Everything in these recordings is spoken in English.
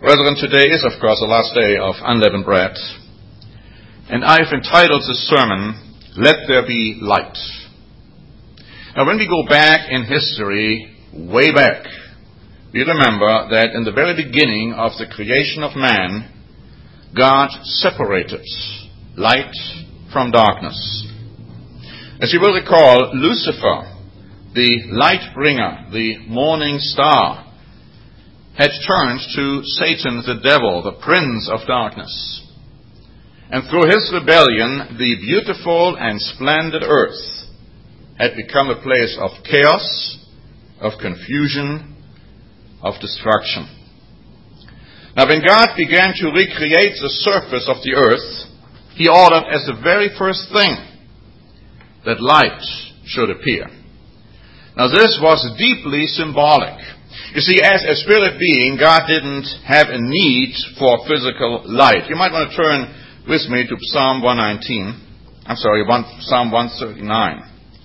Brethren, today is, of course, the last day of unleavened bread, and I've entitled this sermon, Let There Be Light. Now, when we go back in history, way back, we remember that in the very beginning of the creation of man, God separated light from darkness. As you will recall, Lucifer, the light bringer, the morning star, had turned to Satan, the devil, the prince of darkness. And through his rebellion, the beautiful and splendid earth had become a place of chaos, of confusion, of destruction. Now, when God began to recreate the surface of the earth, he ordered as the very first thing that light should appear. Now, this was deeply symbolic. You see, as a spirit being, God didn't have a need for physical light. You might want to turn with me to Psalm 139. Psalm 139.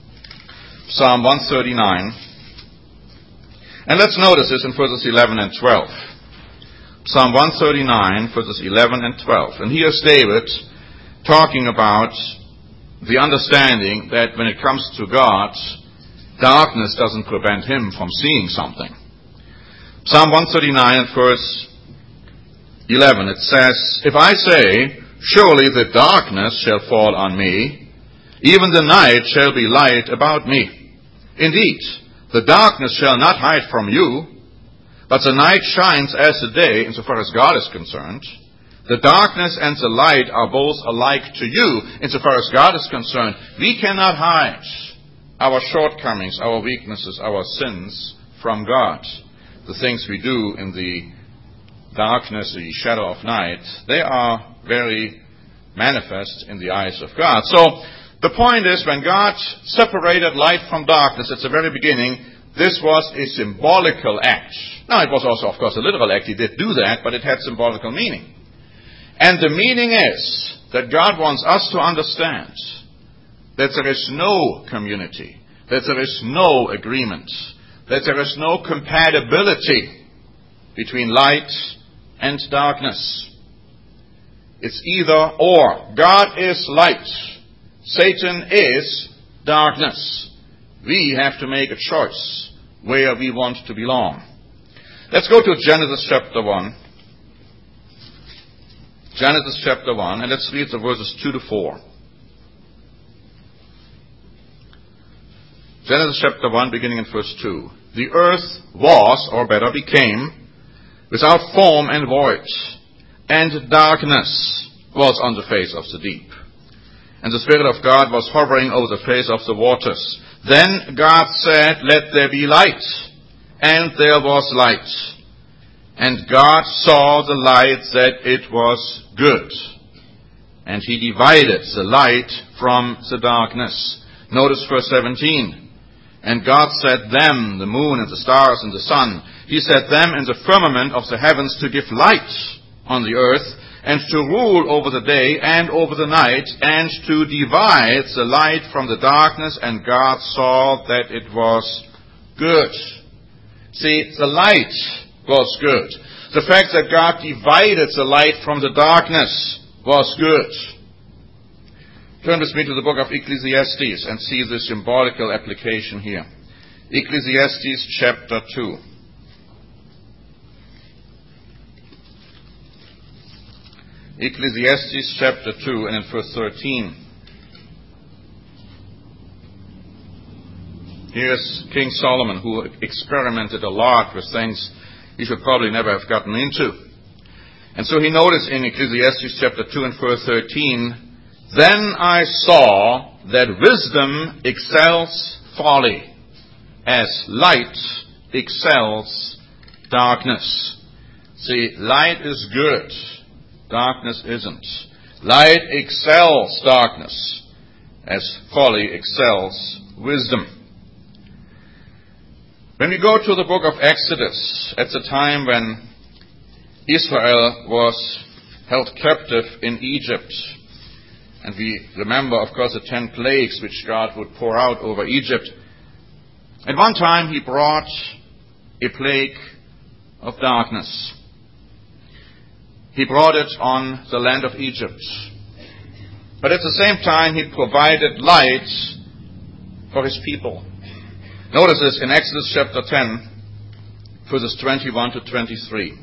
And let's notice this in verses 11 and 12. Psalm 139, verses 11 and 12. And here's David talking about the understanding that when it comes to God, darkness doesn't prevent him from seeing something. Psalm 139 and verse 11, it says, If I say, surely the darkness shall fall on me, even the night shall be light about me. Indeed, the darkness shall not hide from you, but the night shines as the day, insofar as God is concerned. The darkness and the light are both alike to you, insofar as God is concerned. We cannot hide our shortcomings, our weaknesses, our sins from God. The things we do in the darkness, the shadow of night, they are very manifest in the eyes of God. So the point is, when God separated light from darkness at the very beginning, this was a symbolical act. Now, it was also, of course, a literal act. He did do that, but it had symbolical meaning. And the meaning is that God wants us to understand that there is no community, that there is no agreement, that there is no compatibility between light and darkness. It's either or. God is light. Satan is darkness. We have to make a choice where we want to belong. Let's go to Genesis chapter 1. Genesis chapter 1, and let's read the verses 2 to 4. Genesis chapter 1, beginning in verse 2. The earth was, or better became, without form and void, and darkness was on the face of the deep. And the Spirit of God was hovering over the face of the waters. Then God said, Let there be light. And there was light. And God saw the light that it was good. And he divided the light from the darkness. Notice verse 17. And God set them, the moon and the stars and the sun, he set them in the firmament of the heavens to give light on the earth, and to rule over the day and over the night, and to divide the light from the darkness, and God saw that it was good. See, the light was good. The fact that God divided the light from the darkness was good. Turn with me to the book of Ecclesiastes and see the symbolical application here. Ecclesiastes chapter 2. Ecclesiastes chapter 2 and in verse 13. Here's King Solomon, who experimented a lot with things he should probably never have gotten into. And so he noticed in Ecclesiastes chapter 2 and verse 13, Then I saw that wisdom excels folly, as light excels darkness. See, light is good. Darkness isn't. Light excels darkness, as folly excels wisdom. When we go to the book of Exodus, at the time when Israel was held captive in Egypt, and we remember, of course, the 10 plagues which God would pour out over Egypt. At one time, he brought a plague of darkness. He brought it on the land of Egypt. But at the same time, he provided light for his people. Notice this in Exodus chapter 10, verses 21 to 23.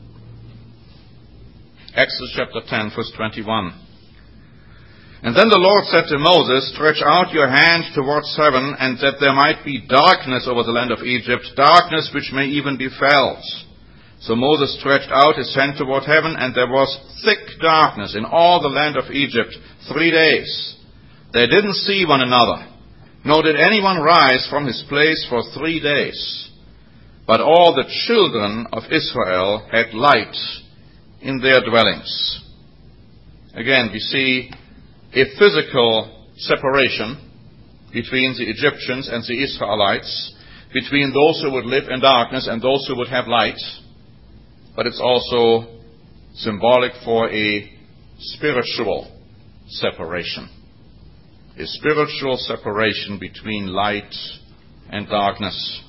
Exodus chapter 10, verse 21. And then the Lord said to Moses, stretch out your hand towards heaven, and that there might be darkness over the land of Egypt, darkness which may even be felt. So Moses stretched out his hand toward heaven, and there was thick darkness in all the land of Egypt 3 days. They didn't see one another, nor did anyone rise from his place for 3 days. But all the children of Israel had light in their dwellings. Again, we see a physical separation between the Egyptians and the Israelites, between those who would live in darkness and those who would have light. But it's also symbolic for a spiritual separation. A spiritual separation between light and darkness.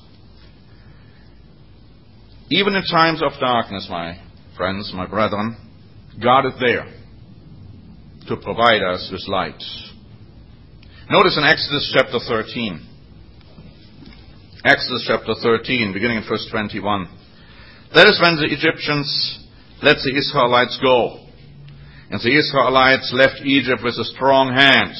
Even in times of darkness, my friends, my brethren, God is there to provide us with light. Notice in Exodus chapter 13. Exodus chapter 13, beginning in verse 21. That is when the Egyptians let the Israelites go. And the Israelites left Egypt with a strong hand.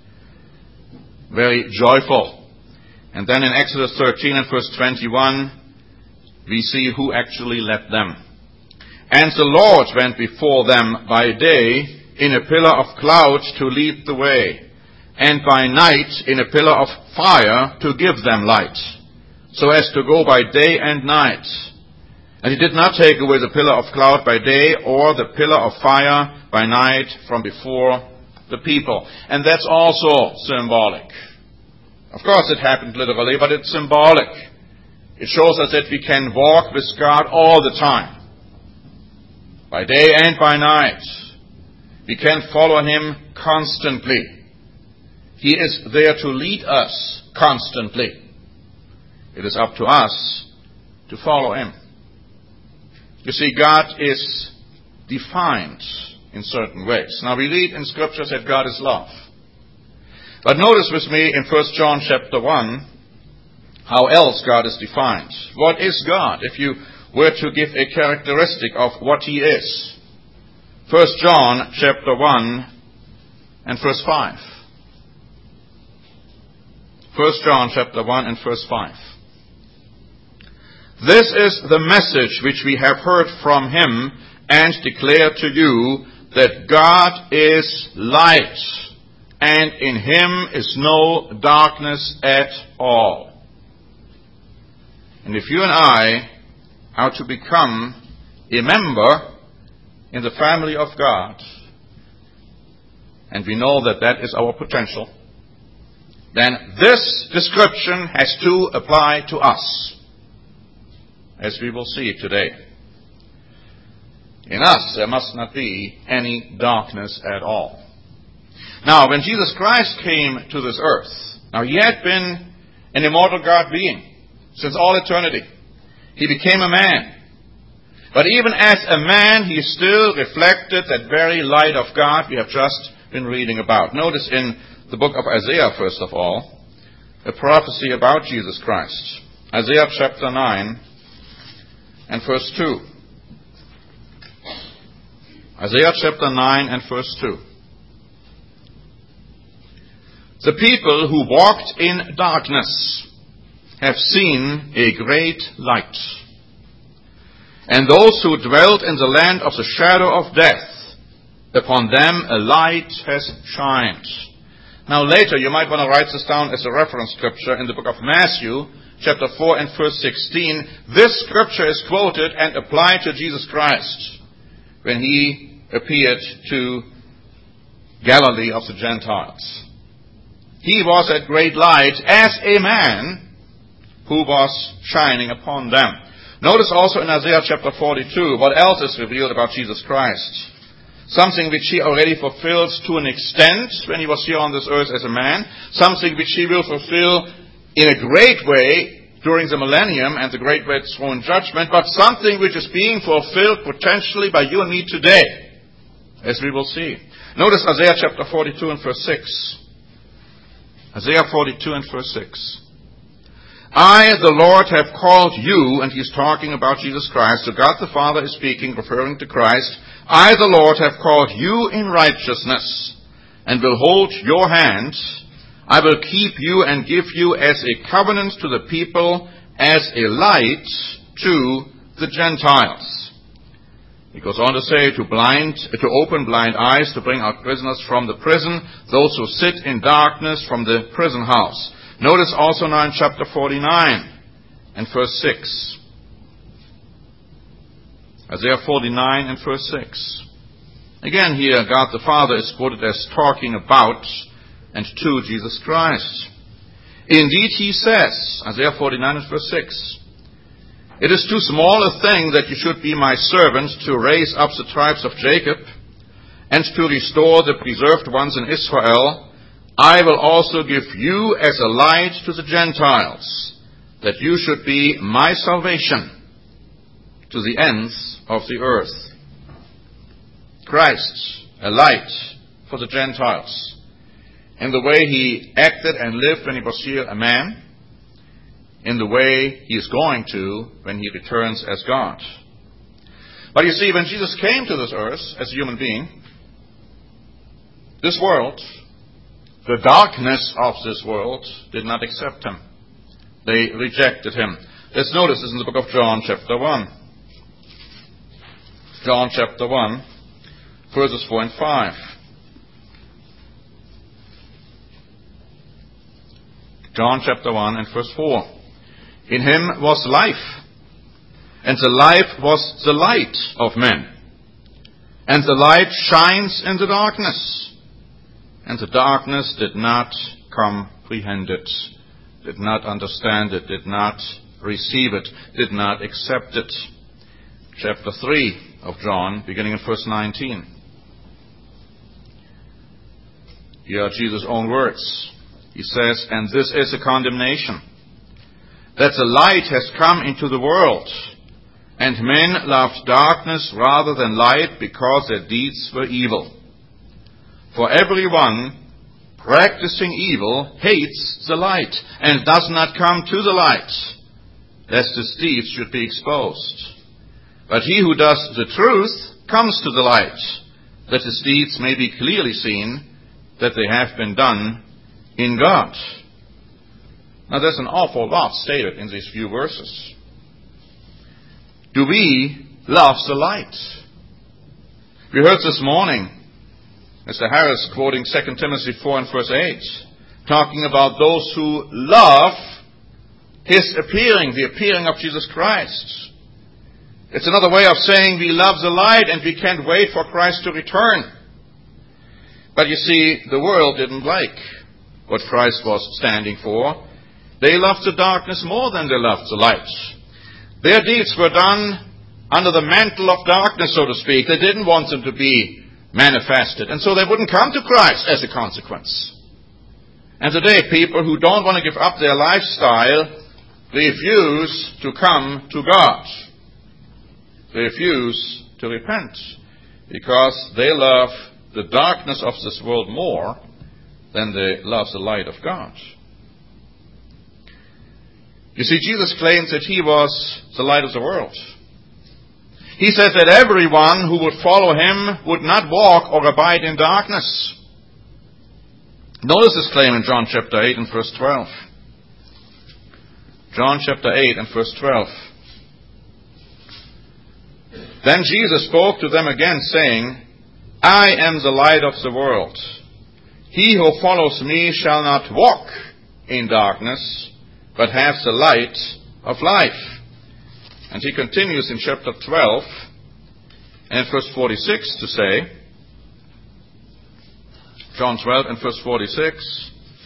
Very joyful. And then in Exodus 13 and verse 21, we see who actually led them. And the Lord went before them by day in a pillar of cloud to lead the way, and by night in a pillar of fire to give them light, so as to go by day and night. And he did not take away the pillar of cloud by day or the pillar of fire by night from before the people. And that's also symbolic. Of course it happened literally, but it's symbolic. It shows us that we can walk with God all the time, by day and by night. We can follow him constantly. He is there to lead us constantly. It is up to us to follow him. You see, God is defined in certain ways. Now we read in scriptures that God is love. But notice with me in 1 John chapter 1, how else God is defined. What is God? If you were to give a characteristic of what he is. 1 John chapter 1 and verse 5. 1 John chapter 1 and verse 5. This is the message which we have heard from him and declare to you, that God is light, and in him is no darkness at all. And if you and I are to become a member in the family of God, and we know that that is our potential, then this description has to apply to us, as we will see today. In us, there must not be any darkness at all. Now, when Jesus Christ came to this earth, now he had been an immortal God being since all eternity. He became a man. But even as a man, he still reflected that very light of God we have just been reading about. Notice in the book of Isaiah, first of all, a prophecy about Jesus Christ. Isaiah chapter 9 and verse 2. Isaiah chapter 9 and verse 2. The people who walked in darkness have seen a great light. And those who dwelt in the land of the shadow of death, upon them a light has shined. Now later you might want to write this down as a reference scripture in the book of Matthew, chapter 4 and verse 16. This scripture is quoted and applied to Jesus Christ when he appeared to Galilee of the Gentiles. He was that great light as a man who was shining upon them. Notice also in Isaiah chapter 42, what else is revealed about Jesus Christ? Something which he already fulfills to an extent when he was here on this earth as a man. Something which he will fulfill in a great way during the millennium and the great white throne judgment, but something which is being fulfilled potentially by you and me today, as we will see. Notice Isaiah chapter 42 and verse 6. Isaiah 42 and verse 6. I, the Lord, have called you, and he's talking about Jesus Christ. So God the Father is speaking, referring to Christ. I, the Lord, have called you in righteousness, and will hold your hand. I will keep you and give you as a covenant to the people, as a light to the Gentiles. He goes on to say, to open blind eyes, to bring out prisoners from the prison, those who sit in darkness from the prison house. Notice also now in chapter 49 and verse 6. Isaiah 49 and verse 6. Again here, God the Father is quoted as talking about and to Jesus Christ. Indeed, he says, Isaiah 49 and verse 6, it is too small a thing that you should be my servant to raise up the tribes of Jacob and to restore the preserved ones in Israel. I will also give you as a light to the Gentiles, that you should be my salvation to the ends of the earth. Christ, a light for the Gentiles, in the way he acted and lived when he was here a man, in the way he is going to when he returns as God. But you see, when Jesus came to this earth as a human being, this world, the darkness of this world, did not accept him. They rejected him. Let's notice this in the book of John chapter 1. John chapter 1, verses 4 and 5. John chapter 1 and verse 4. In him was life, and the life was the light of men. And the light shines in the darkness, and the darkness did not comprehend it, did not understand it, did not receive it, did not accept it. Chapter 3 of John, beginning in verse 19. Here are Jesus' own words. He says, and this is a condemnation, that the light has come into the world, and men loved darkness rather than light, because their deeds were evil. For everyone practicing evil hates the light, and does not come to the light, lest his deeds should be exposed. But he who does the truth comes to the light, that his deeds may be clearly seen, that they have been done in God. Now there's an awful lot stated in these few verses. Do we love the light? We heard this morning Mr. Harris quoting 2 Timothy 4 and verse 8, talking about those who love his appearing, the appearing of Jesus Christ. It's another way of saying we love the light and we can't wait for Christ to return. But you see, the world didn't like what Christ was standing for. They loved the darkness more than they loved the light. Their deeds were done under the mantle of darkness, so to speak. They didn't want them to be manifested, and so they wouldn't come to Christ as a consequence. And today, people who don't want to give up their lifestyle refuse to come to God. They refuse to repent because they love the darkness of this world more than they love the light of God. You see, Jesus claims that he was the light of the world. He says that everyone who would follow him would not walk or abide in darkness. Notice this claim in John chapter 8 and verse 12. John chapter 8 and verse 12. Then Jesus spoke to them again, saying, I am the light of the world. He who follows me shall not walk in darkness, but have the light of life. And he continues in chapter 12 and verse 46 to say, John 12 and verse 46,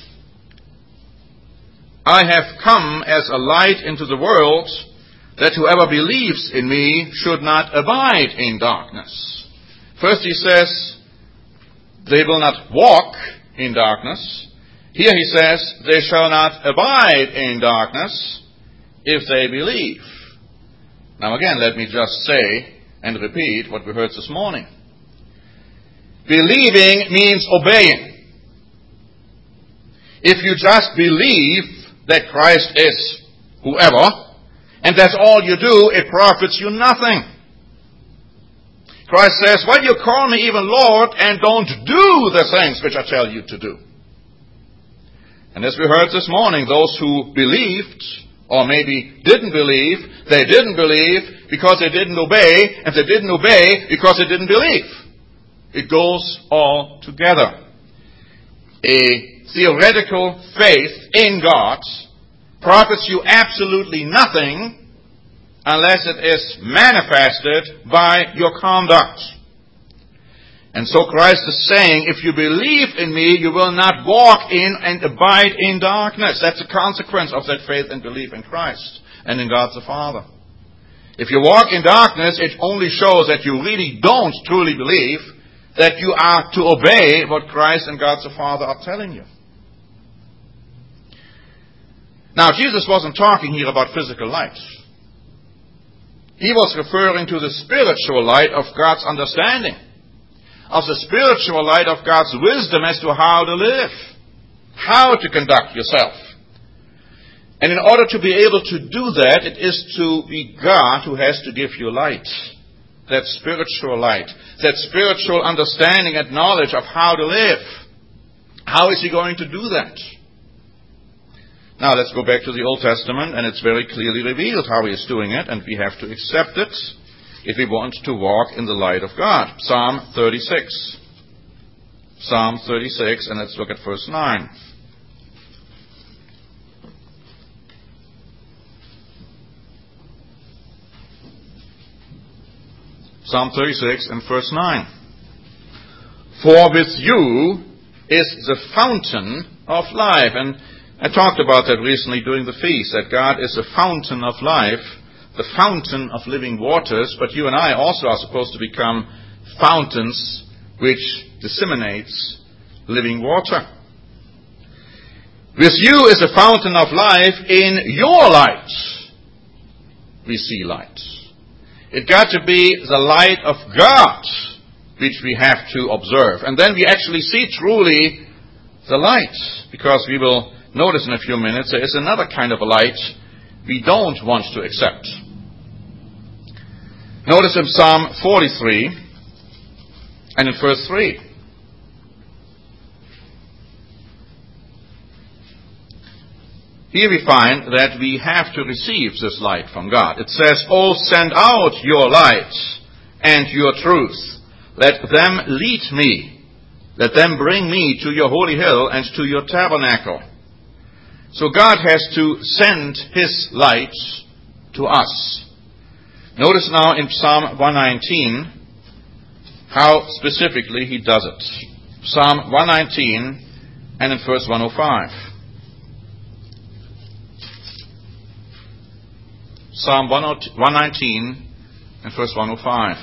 I have come as a light into the world, that whoever believes in me should not abide in darkness. First he says, they will not walk in darkness. Here he says, they shall not abide in darkness. if they believe. Now again, let me just say and repeat what we heard this morning. Believing means obeying. If you just believe that Christ is whoever, and that's all you do, it profits you nothing. Christ says, well, you call me even Lord and don't do the things which I tell you to do. And as we heard this morning, those who believed, or maybe didn't believe, they didn't believe because they didn't obey, and they didn't obey because they didn't believe. It goes all together. A theoretical faith in God profits you absolutely nothing unless it is manifested by your conduct. And so Christ is saying, if you believe in me, you will not walk in and abide in darkness. That's a consequence of that faith and belief in Christ and in God the Father. If you walk in darkness, it only shows that you really don't truly believe that you are to obey what Christ and God the Father are telling you. Now, Jesus wasn't talking here about physical light. He was referring to the spiritual light of God's understanding, of the spiritual light of God's wisdom as to how to live, how to conduct yourself. And in order to be able to do that, it is to be God who has to give you light, that spiritual light, that spiritual understanding and knowledge of how to live. How is He going to do that? Now let's go back to the Old Testament, and it's very clearly revealed how He is doing it, and we have to accept it if we want to walk in the light of God. Psalm 36. Psalm 36, and let's look at verse 9. Psalm 36 and verse 9. For with you is the fountain of life. And I talked about that recently during the feast, that God is the fountain of life, the fountain of living waters, but you and I also are supposed to become fountains which disseminates living water. With you is a fountain of life. In your light we see light. It got to be the light of God which we have to observe. And then we actually see truly the light, because we will notice in a few minutes there is another kind of a light we don't want to accept. Notice in Psalm 43 and in verse 3. Here we find that we have to receive this light from God. It says, "Oh, send out your light and your truth. Let them lead me. Let them bring me to your holy hill and to your tabernacle." So God has to send His light to us. Notice now in Psalm 119 how specifically He does it. Psalm 119 and in verse 105. Psalm 119 and verse 105.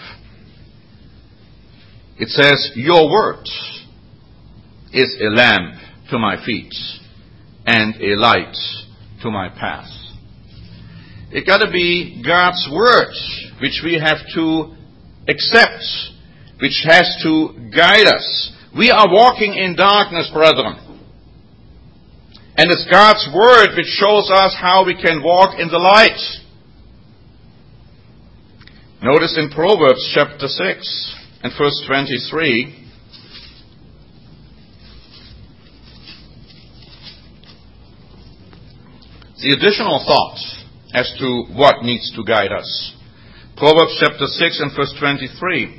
It says, "Your word is a lamp to my feet and a light to my path." It got to be God's word which we have to accept, which has to guide us. We are walking in darkness, brethren. And it's God's word which shows us how we can walk in the light. Notice in Proverbs chapter 6 and verse 23, the additional thought as to what needs to guide us. Proverbs chapter 6 and verse 23.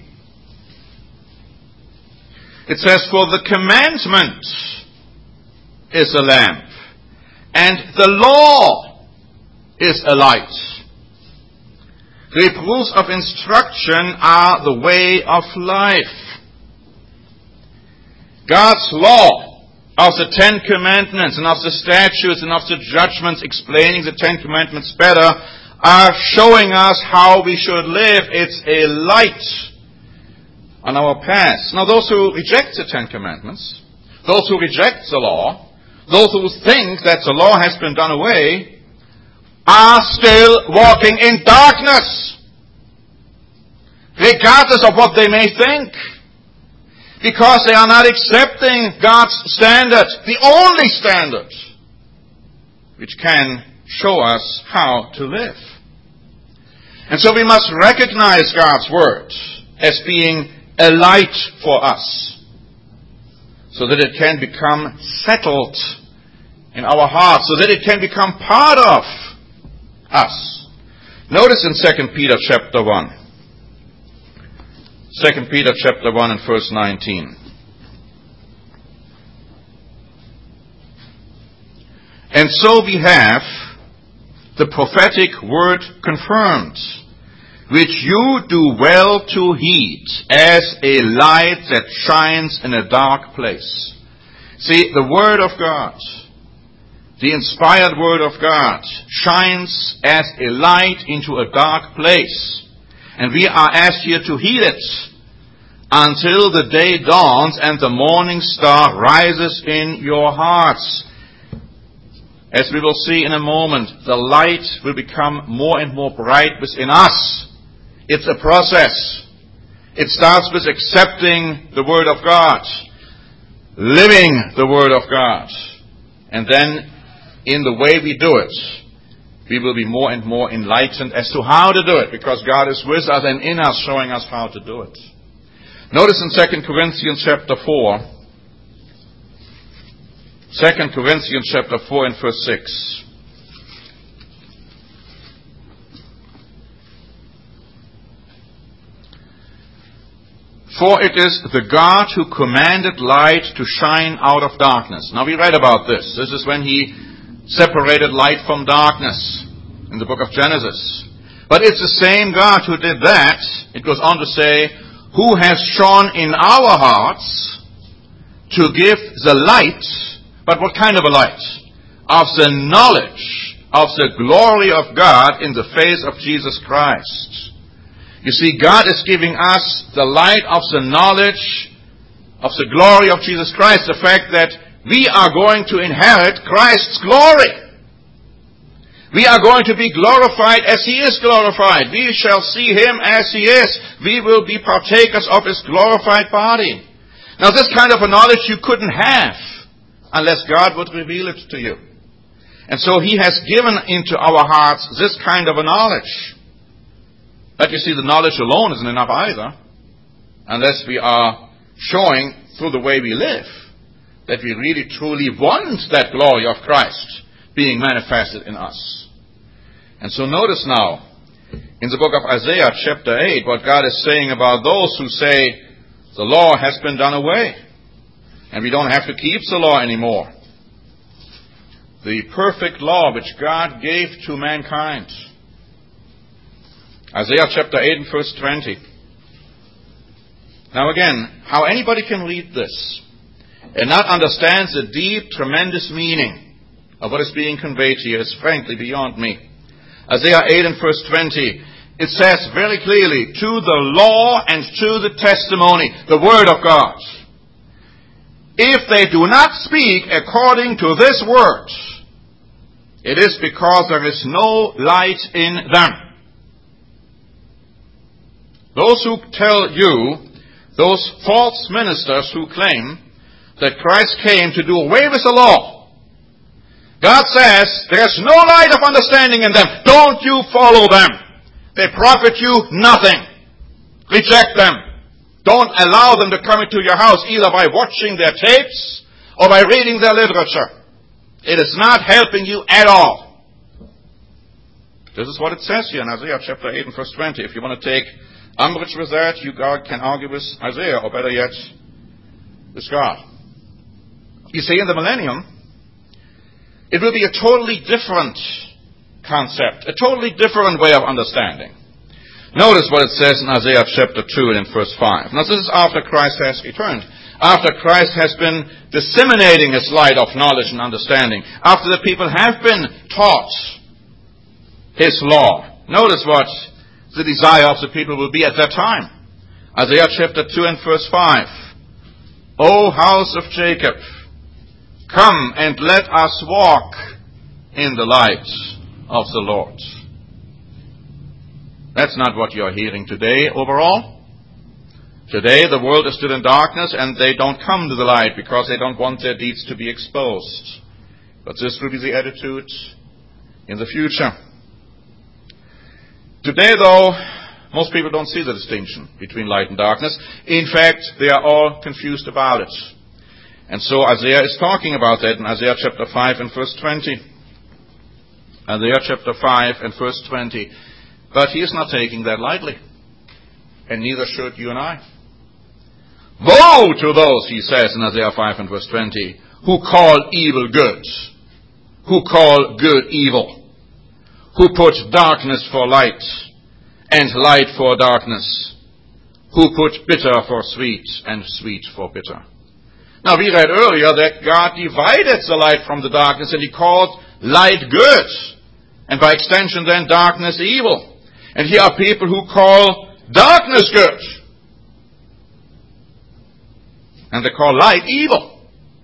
It says, "For the commandment is a lamp, and the law is a light. Reproofs of instruction are the way of life." God's law of the Ten Commandments and of the statutes and of the judgments explaining the Ten Commandments better are showing us how we should live. It's a light on our path. Now those who reject the Ten Commandments, those who reject the law, those who think that the law has been done away, are still walking in darkness, regardless of what they may think, because they are not accepting God's standard, the only standard which can show us how to live. And so we must recognize God's Word as being a light for us, so that it can become settled in our hearts, so that it can become part of us. Notice in 2 Peter chapter 1. 2 Peter chapter 1 and verse 19. And so we have the prophetic word confirmed, which you do well to heed, as a light that shines in a dark place. See, the Word of God, the inspired Word of God, shines as a light into a dark place. And we are asked here to heed it until the day dawns and the morning star rises in your hearts. As we will see in a moment, the light will become more and more bright within us. It's a process. It starts with accepting the Word of God, living the Word of God. And then, in the way we do it, we will be more and more enlightened as to how to do it, because God is with us and in us, showing us how to do it. Notice in 2 Corinthians chapter 4, 2 Corinthians chapter 4 and verse 6. For it is the God who commanded light to shine out of darkness. Now we read about this. This is when He separated light from darkness in the book of Genesis. But it's the same God who did that. It goes on to say, who has shone in our hearts to give the light, but what kind of a light? Of the knowledge of the glory of God in the face of Jesus Christ. You see, God is giving us the light of the knowledge of the glory of Jesus Christ, the fact that we are going to inherit Christ's glory. We are going to be glorified as He is glorified. We shall see Him as He is. We will be partakers of His glorified body. Now, this kind of a knowledge you couldn't have unless God would reveal it to you. And so He has given into our hearts this kind of a knowledge. But you see, the knowledge alone isn't enough either, unless we are showing through the way we live that we really truly want that glory of Christ being manifested in us. And so notice now, in the book of Isaiah chapter 8, what God is saying about those who say, the law has been done away, and we don't have to keep the law anymore. The perfect law which God gave to mankind. Isaiah chapter 8 and verse 20. Now again, how anybody can read this and not understand the deep, tremendous meaning of what is being conveyed here is frankly beyond me. Isaiah 8 and verse 20, it says very clearly, to the law and to the testimony, the word of God. If they do not speak according to this word, it is because there is no light in them. Those who tell you, those false ministers who claim that Christ came to do away with the law, God says, there's no light of understanding in them. Don't you follow them. They profit you nothing. Reject them. Don't allow them to come into your house either by watching their tapes or by reading their literature. It is not helping you at all. This is what it says here in Isaiah chapter 8 and verse 20. If you want to take umbrage with that, you can argue with Isaiah, or better yet, with God. You see, in the millennium, it will be a totally different concept, a totally different way of understanding. Notice what it says in Isaiah chapter 2 and in verse 5. Now this is after Christ has returned, after Christ has been disseminating His light of knowledge and understanding, after the people have been taught His law. Notice what the desire of the people will be at that time. Isaiah chapter 2 and verse 5. O house of Jacob, come and let us walk in the light. of the Lord. That's not what you're hearing today overall. Today the world is still in darkness and they don't come to the light because they don't want their deeds to be exposed. But this will be the attitude in the future. Today, though, most people don't see the distinction between light and darkness. In fact, they are all confused about it. And so Isaiah is talking about that in Isaiah chapter 5 and verse 20. Isaiah chapter 5 and verse 20. But he is not taking that lightly. And neither should you and I. Woe to those, he says in Isaiah 5 and verse 20, who call evil good, who call good evil, who put darkness for light and light for darkness, who put bitter for sweet and sweet for bitter. Now we read earlier that God divided the light from the darkness and he called light good, and by extension then darkness evil. And here are people who call darkness good, and they call light evil.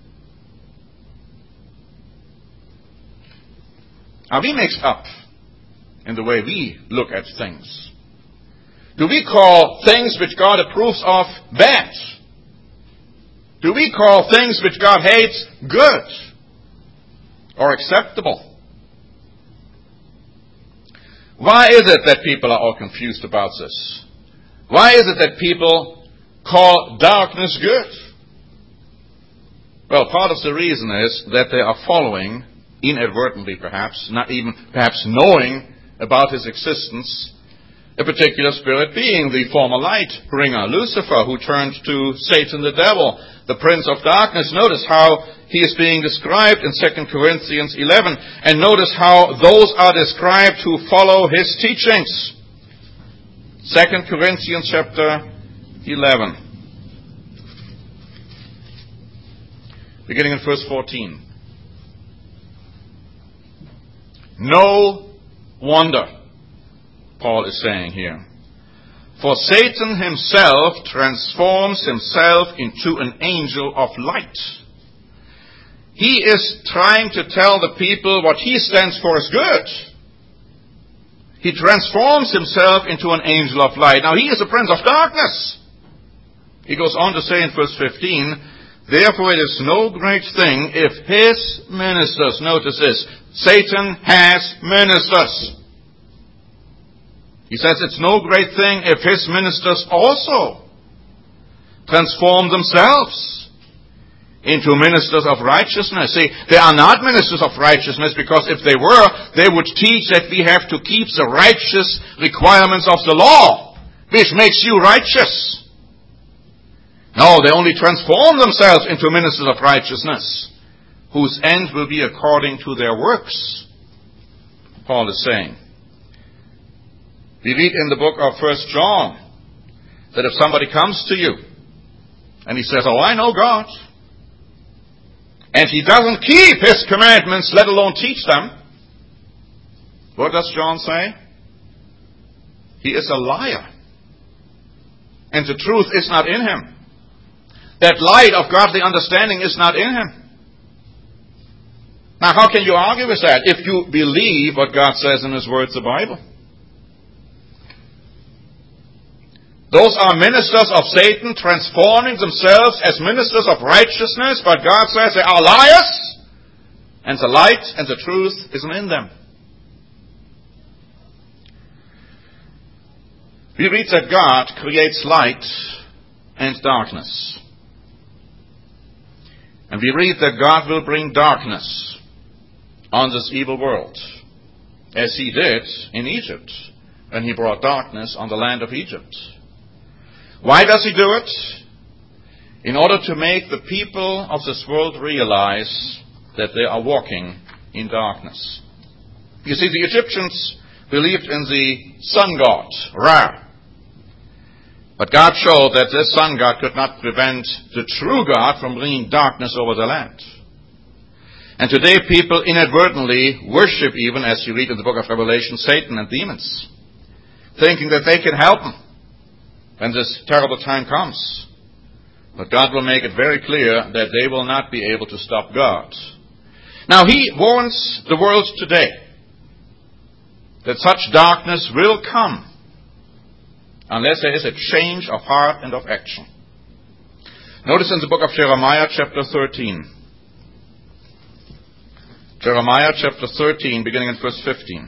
Are we mixed up in the way we look at things? Do we call things which God approves of bad? Do we call things which God hates good or acceptable? Why is it that people are all confused about this? Why is it that people call darkness good? Well, part of the reason is that they are following, inadvertently perhaps, not even perhaps knowing about his existence, a particular spirit being, the former light bringer, Lucifer, who turned to Satan the devil, the prince of darkness. Notice how he is being described in 2 Corinthians 11, and notice how those are described who follow his teachings. 2 Corinthians chapter 11. Beginning in verse 14. No wonder, Paul is saying here, for Satan himself transforms himself into an angel of light. He is trying to tell the people what he stands for is good. He transforms himself into an angel of light. Now he is a prince of darkness. He goes on to say in verse 15, therefore it is no great thing if his ministers, notice this, Satan has ministers. He says it's no great thing if his ministers also transform themselves into ministers of righteousness. See, they are not ministers of righteousness because if they were, they would teach that we have to keep the righteous requirements of the law, which makes you righteous. No, they only transform themselves into ministers of righteousness, whose end will be according to their works, Paul is saying. We read in the book of 1 John that if somebody comes to you and he says, oh, I know God, and he doesn't keep his commandments, let alone teach them, what does John say? He is a liar, and the truth is not in him. That light of godly understanding is not in him. Now, how can you argue with that if you believe what God says in his word, the Bible? Those are ministers of Satan transforming themselves as ministers of righteousness, but God says they are liars, and the light and the truth isn't in them. We read that God creates light and darkness. And we read that God will bring darkness on this evil world, as he did in Egypt, when he brought darkness on the land of Egypt. Why does he do it? In order to make the people of this world realize that they are walking in darkness. You see, the Egyptians believed in the sun god, Ra. But God showed that this sun god could not prevent the true God from bringing darkness over the land. And today people inadvertently worship, even as you read in the book of Revelation, Satan and demons, thinking that they can help them when this terrible time comes. But God will make it very clear that they will not be able to stop God. Now he warns the world today that such darkness will come unless there is a change of heart and of action. Notice in the book of Jeremiah chapter 13. Jeremiah chapter 13, beginning in verse 15.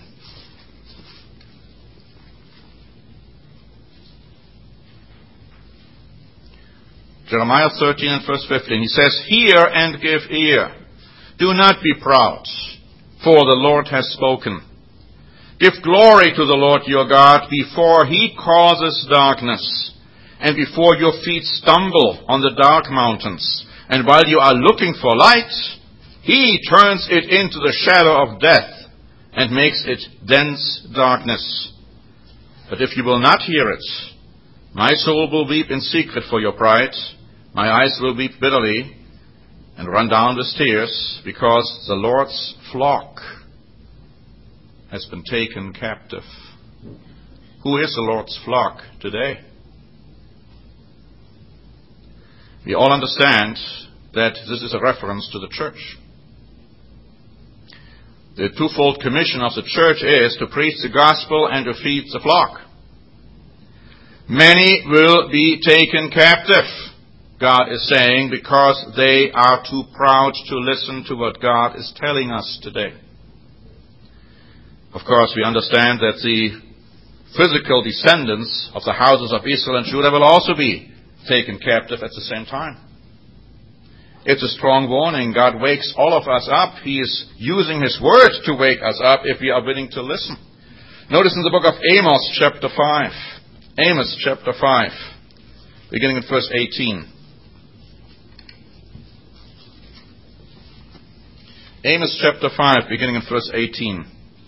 Jeremiah 13 and verse 15. He says, "Hear and give ear. Do not be proud, for the Lord has spoken. Give glory to the Lord your God before he causes darkness, and before your feet stumble on the dark mountains. And while you are looking for light, he turns it into the shadow of death and makes it dense darkness. But if you will not hear it, my soul will weep in secret for your pride. My eyes will weep bitterly and run down with tears, because the Lord's flock has been taken captive." Who is the Lord's flock today? We all understand that this is a reference to the church. The twofold commission of the church is to preach the gospel and to feed the flock. Many will be taken captive, God is saying, because they are too proud to listen to what God is telling us today. Of course, we understand that the physical descendants of the houses of Israel and Judah will also be taken captive at the same time. It's a strong warning. God wakes all of us up. He is using His word to wake us up if we are willing to listen. Notice in the book of Amos chapter 5. Amos chapter 5, beginning in verse 18. Amos chapter 5, beginning in verse 18.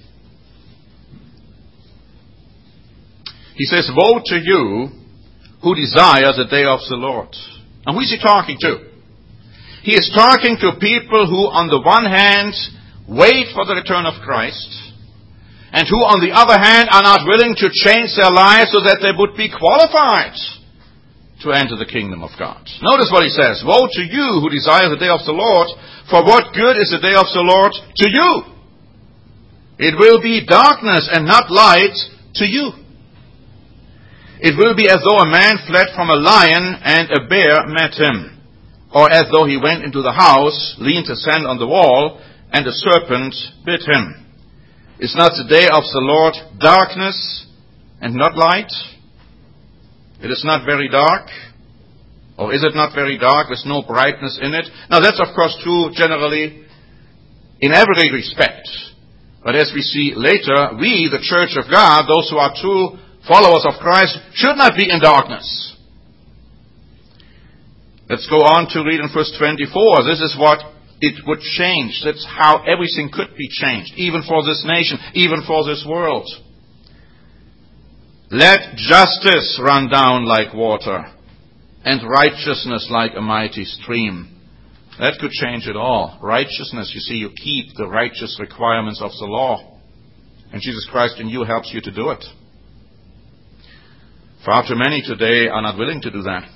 He says, "Woe to you who desire the day of the Lord." And who is he talking to? He is talking to people who, on the one hand, wait for the return of Christ, and who, on the other hand, are not willing to change their lives so that they would be qualified to enter the kingdom of God. Notice what he says. "Woe to you who desire the day of the Lord, for what good is the day of the Lord to you? It will be darkness and not light to you. It will be as though a man fled from a lion and a bear met him, or as though he went into the house, leaned his hand on the wall, and a serpent bit him. Is not the day of the Lord darkness and not light? It is not very dark. Or is it not very dark with no brightness in it?" Now that's of course true generally in every respect. But as we see later, we, the church of God, those who are true followers of Christ, should not be in darkness. Let's go on to read in verse 24. This is what it would change. That's how everything could be changed, even for this nation, even for this world. "Let justice run down like water, and righteousness like a mighty stream." That could change it all. Righteousness, you see, you keep the righteous requirements of the law. And Jesus Christ in you helps you to do it. Far too many today are not willing to do that.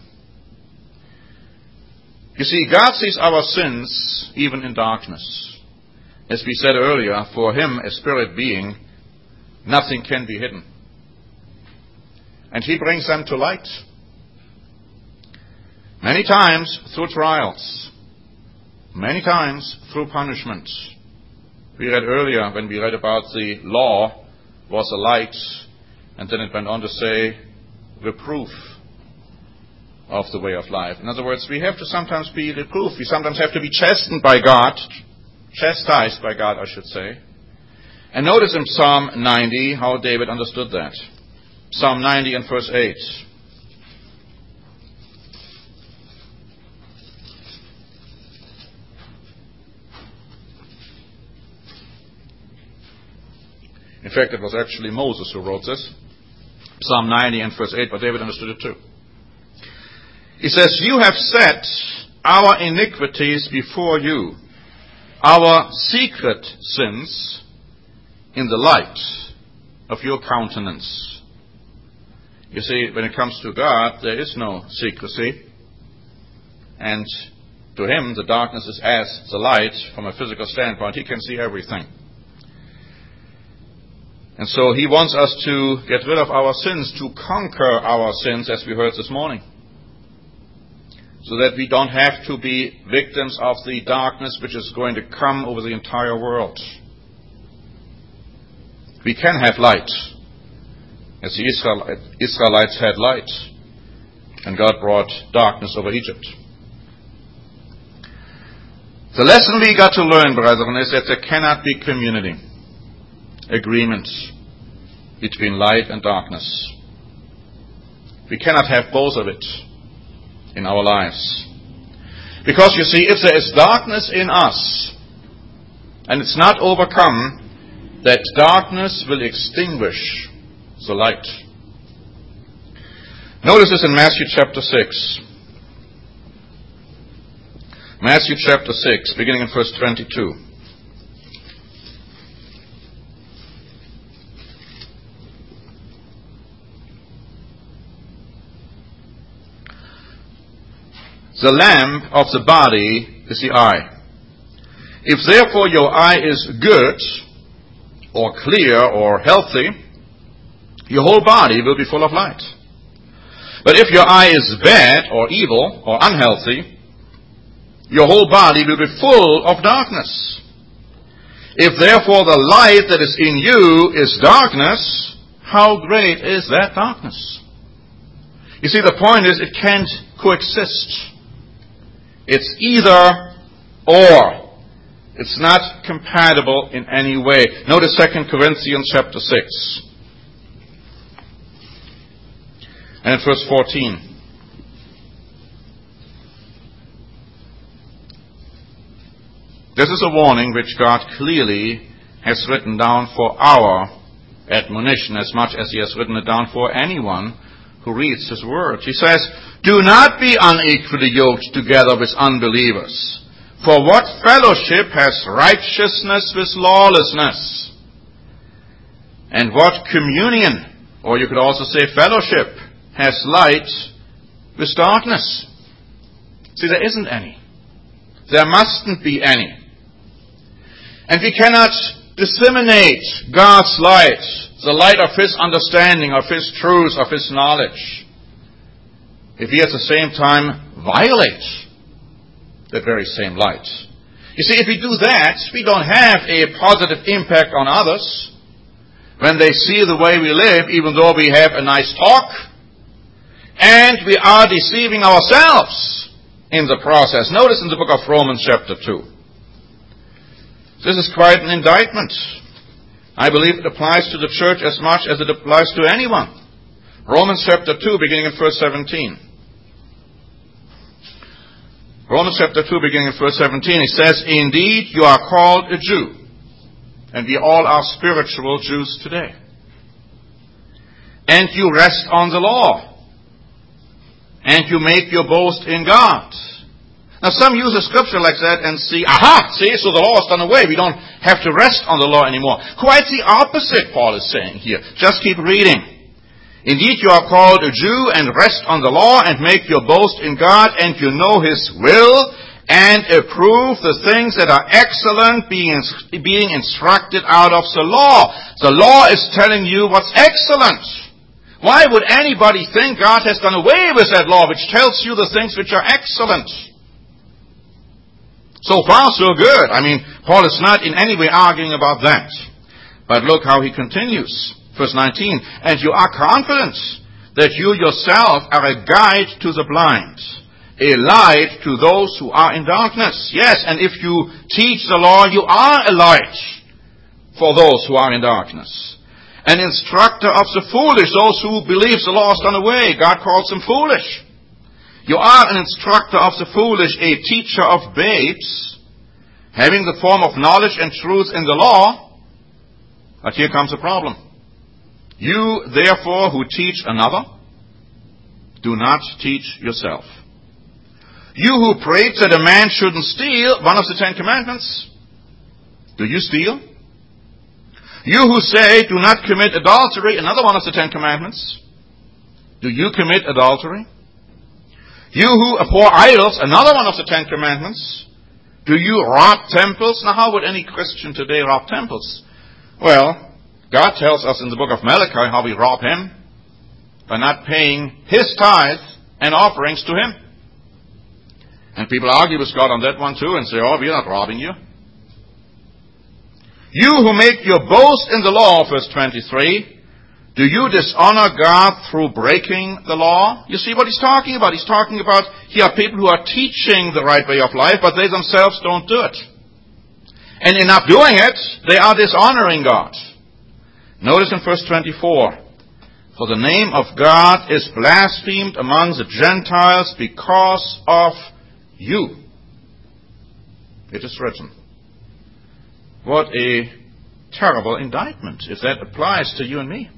You see, God sees our sins even in darkness. As we said earlier, for Him, a spirit being, nothing can be hidden. And He brings them to light. Many times through trials. Many times through punishment. We read earlier, when we read about the law, was a light, and then it went on to say, reproof of the way of life. In other words, we have to sometimes be reproved. We sometimes have to be chastened by God. Chastised by God, I should say. And notice in Psalm 90 how David understood that. Psalm 90 and verse 8. In fact, it was actually Moses who wrote this. Psalm 90 and verse 8, but David understood it too. He says, "You have set our iniquities before you, our secret sins in the light of your countenance." You see, when it comes to God, there is no secrecy. And to Him, the darkness is as the light from a physical standpoint. He can see everything. And so he wants us to get rid of our sins, to conquer our sins, as we heard this morning, so that we don't have to be victims of the darkness which is going to come over the entire world. We can have light, as the Israelites had light, and God brought darkness over Egypt. The lesson we got to learn, brethren, is that there cannot be community, agreement between light and darkness. We cannot have both of it in our lives. Because you see, if there is darkness in us, and it's not overcome, that darkness will extinguish the light. Notice this in Matthew chapter 6. Matthew chapter 6, beginning in verse 22. The lamp of the body is the eye. If therefore your eye is good, or clear, or healthy, your whole body will be full of light. But if your eye is bad, or evil, or unhealthy, your whole body will be full of darkness. If therefore the light that is in you is darkness, how great is that darkness? You see, the point is, it can't coexist. It's either or. It's not compatible in any way. Notice 2 Corinthians chapter 6. And in verse 14. This is a warning which God clearly has written down for our admonition as much as He has written it down for anyone who reads His Word. He says, "Do not be unequally yoked together with unbelievers. For what fellowship has righteousness with lawlessness? And what communion," or you could also say fellowship, "has light with darkness?" See, there isn't any. There mustn't be any. And we cannot disseminate God's light, the light of His understanding, of His truth, of His knowledge, if we at the same time violate that very same light. You see, if we do that, we don't have a positive impact on others when they see the way we live, even though we have a nice talk, and we are deceiving ourselves in the process. Notice in the book of Romans chapter 2. This is quite an indictment. I believe it applies to the church as much as it applies to anyone. Romans chapter 2, beginning in verse 17. Romans chapter 2, beginning in verse 17, it says, "Indeed, you are called a Jew, and we all are spiritual Jews today. And you rest on the law, and you make your boast in God." Now some use a scripture like that and see, so the law is done away. We don't have to rest on the law anymore. Quite the opposite, Paul is saying here. Just keep reading. "Indeed, you are called a Jew and rest on the law and make your boast in God, and you know His will and approve the things that are excellent, being instructed out of the law." The law is telling you what's excellent. Why would anybody think God has done away with that law which tells you the things which are excellent? So far, so good. Paul is not in any way arguing about that. But look how he continues. Verse 19, "And you are confident that you yourself are a guide to the blind, a light to those who are in darkness." Yes, and if you teach the law, you are a light for those who are in darkness. "An instructor of the foolish," those who believe the law is done away. God calls them foolish. "You are an instructor of the foolish, a teacher of babes, having the form of knowledge and truth in the law." But here comes the problem. "You, therefore, who teach another, do not teach yourself. You who preach that a man shouldn't steal," one of the 10 Commandments, do you steal? "You who say, do not commit adultery," another one of the 10 Commandments, do you commit adultery? "You who abhor idols," another one of the 10 Commandments, do you rob temples? Now, how would any Christian today rob temples? Well, God tells us in the book of Malachi how we rob Him by not paying His tithe and offerings to Him. And people argue with God on that one too and say, oh, we're not robbing you. You who make your boast in the law, verse 23, do you dishonor God through breaking the law? You see what he's talking about? He's talking about here are people who are teaching the right way of life, but they themselves don't do it. And in not doing it, they are dishonoring God. Notice in verse 24, for the name of God is blasphemed among the Gentiles because of you. It is written. What a terrible indictment if that applies to you and me.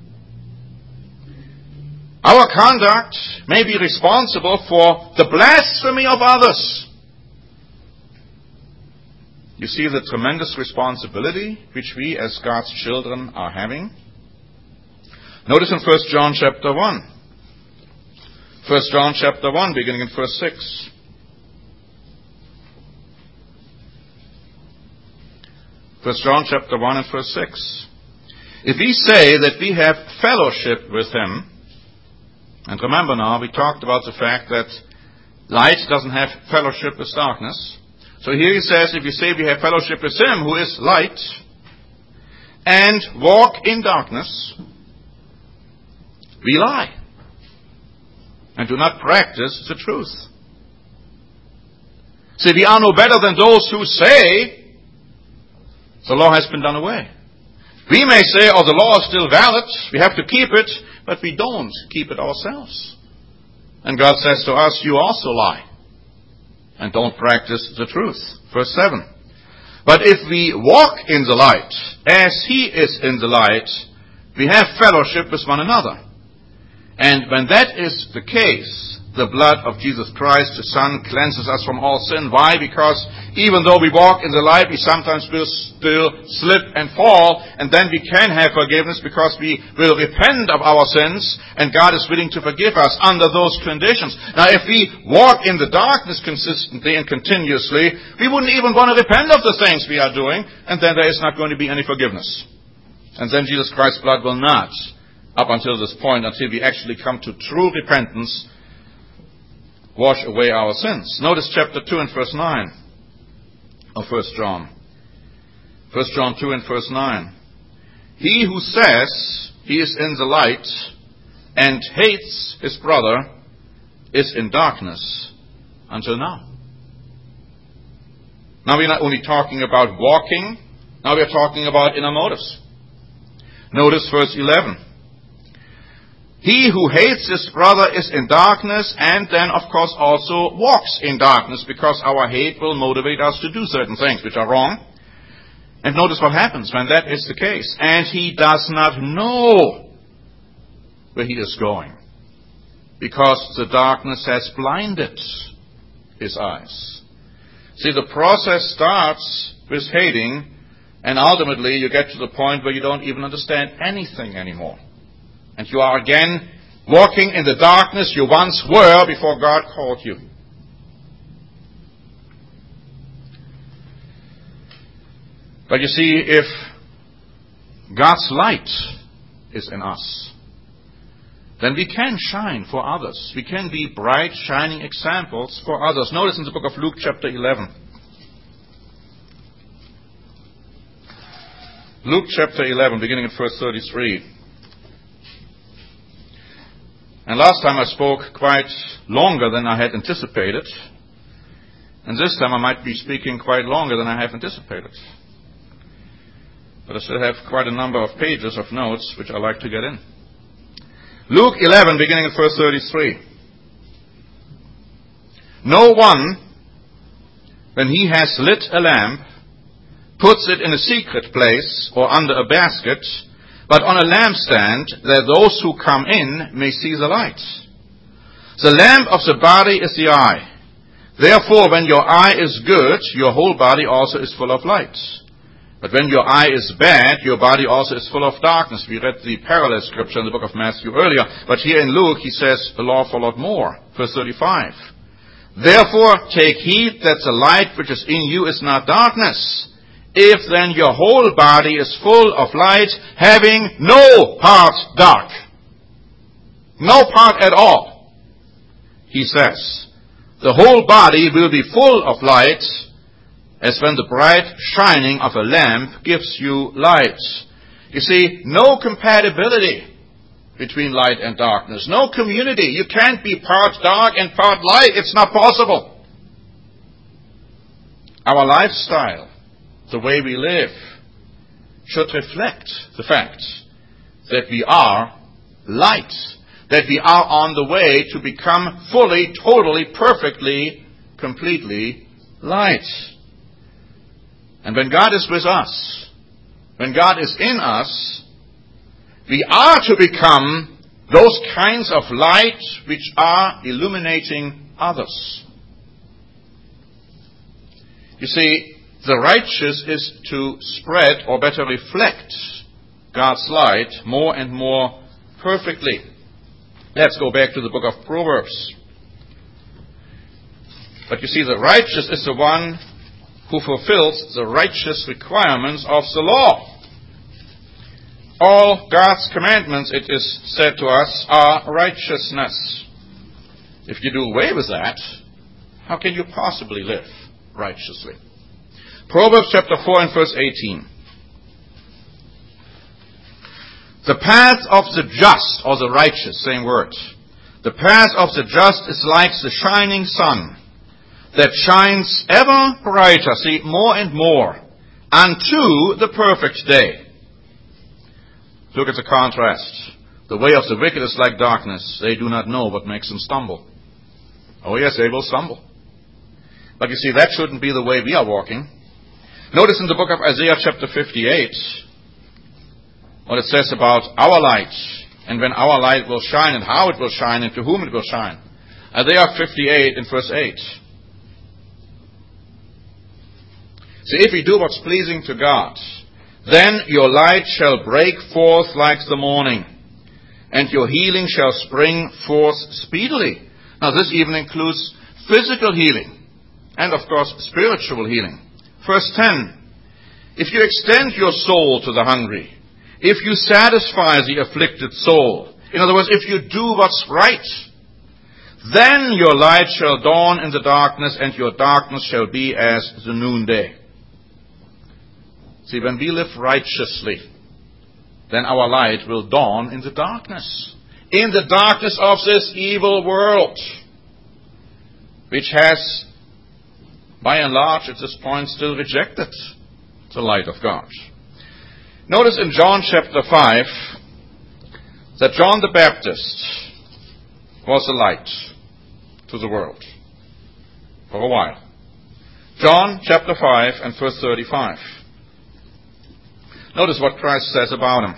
Our conduct may be responsible for the blasphemy of others. You see the tremendous responsibility which we as God's children are having? Notice in 1 John chapter 1. 1 John chapter 1, beginning in verse 6. 1 John chapter 1 and verse 6. If we say that we have fellowship with Him, and remember now, we talked about the fact that light doesn't have fellowship with darkness. So here he says, if you say we have fellowship with Him who is light, and walk in darkness, we lie, and do not practice the truth. See, we are no better than those who say the law has been done away. We may say, oh, the law is still valid, we have to keep it, but we don't keep it ourselves. And God says to us, you also lie and don't practice the truth. Verse 7. But if we walk in the light, as He is in the light, we have fellowship with one another. And when that is the case, the blood of Jesus Christ, the Son, cleanses us from all sin. Why? Because even though we walk in the light, we sometimes will still slip and fall, and then we can have forgiveness because we will repent of our sins, and God is willing to forgive us under those conditions. Now, if we walk in the darkness consistently and continuously, we wouldn't even want to repent of the things we are doing, and then there is not going to be any forgiveness. And then Jesus Christ's blood will not, up until this point, until we actually come to true repentance, wash away our sins. Notice chapter 2 and verse 9 of 1 John. 1 John 2 and verse 9. He who says he is in the light and hates his brother is in darkness until now. Now we're not only talking about walking, now we're talking about inner motives. Notice verse 11. He who hates his brother is in darkness, and then, of course, also walks in darkness, because our hate will motivate us to do certain things which are wrong. And notice what happens when that is the case. And he does not know where he is going, because the darkness has blinded his eyes. See, the process starts with hating, and ultimately you get to the point where you don't even understand anything anymore. And you are again walking in the darkness you once were before God called you. But you see, if God's light is in us, then we can shine for others. We can be bright, shining examples for others. Notice in the book of Luke chapter 11. Luke chapter 11, beginning at verse 33. And last time I spoke quite longer than I had anticipated. And this time I might be speaking quite longer than I have anticipated. But I still have quite a number of pages of notes which I like to get in. Luke 11, beginning at verse 33. No one, when he has lit a lamp, puts it in a secret place or under a basket, but on a lampstand, that those who come in may see the light. The lamp of the body is the eye. Therefore, when your eye is good, your whole body also is full of light. But when your eye is bad, your body also is full of darkness. We read the parallel scripture in the book of Matthew earlier, but here in Luke he says the law for a lot more. Verse 35. Therefore, take heed that the light which is in you is not darkness. if then your whole body is full of light, having no part dark. No part at all. He says, the whole body will be full of light, as when the bright shining of a lamp gives you light. You see, no compatibility between light and darkness. No community. You can't be part dark and part light. It's not possible. Our lifestyle, the way we live, should reflect the fact that we are light, that we are on the way to become fully, totally, perfectly, completely light. And when God is with us, when God is in us, we are to become those kinds of light which are illuminating others. You see, the righteous is to spread, or better reflect, God's light more and more perfectly. Let's go back to the book of Proverbs. But you see, the righteous is the one who fulfills the righteous requirements of the law. All God's commandments, it is said to us, are righteousness. If you do away with that, how can you possibly live righteously? Proverbs chapter 4 and verse 18. The path of the just, or the righteous, same word. The path of the just is like the shining sun that shines ever brighter, see, more and more, unto the perfect day. Look at the contrast. The way of the wicked is like darkness. They do not know what makes them stumble. Oh yes, they will stumble. But you see, that shouldn't be the way we are walking. Notice in the book of Isaiah chapter 58, what it says about our light, and when our light will shine, and how it will shine, and to whom it will shine. Isaiah 58 in verse 8. See, if we do what's pleasing to God, then your light shall break forth like the morning, and your healing shall spring forth speedily. Now this even includes physical healing, and of course spiritual healing. Verse 10, if you extend your soul to the hungry, if you satisfy the afflicted soul, in other words, if you do what's right, then your light shall dawn in the darkness, and your darkness shall be as the noonday. See, when we live righteously, then our light will dawn in the darkness. In the darkness of this evil world, which has, by and large, at this point, still rejected the light of God. Notice in John chapter 5 that John the Baptist was a light to the world for a while. John chapter 5 and verse 35. Notice what Christ says about him.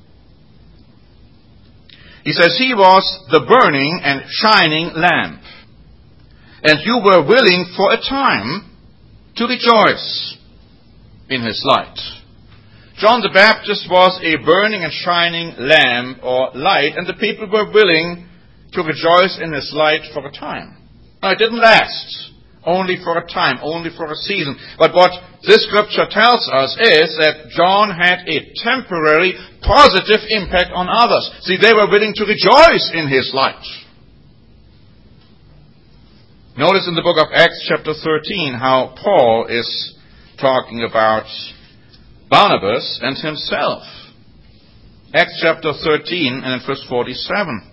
He says, he was the burning and shining lamp, and you were willing for a time to rejoice in his light. John the Baptist was a burning and shining lamp or light, and the people were willing to rejoice in his light for a time. Now, it didn't last. Only for a time, only for a season. But what this scripture tells us is that John had a temporary positive impact on others. See, they were willing to rejoice in his light. Notice in the book of Acts chapter 13 how Paul is talking about Barnabas and himself. Acts chapter 13 and verse 47.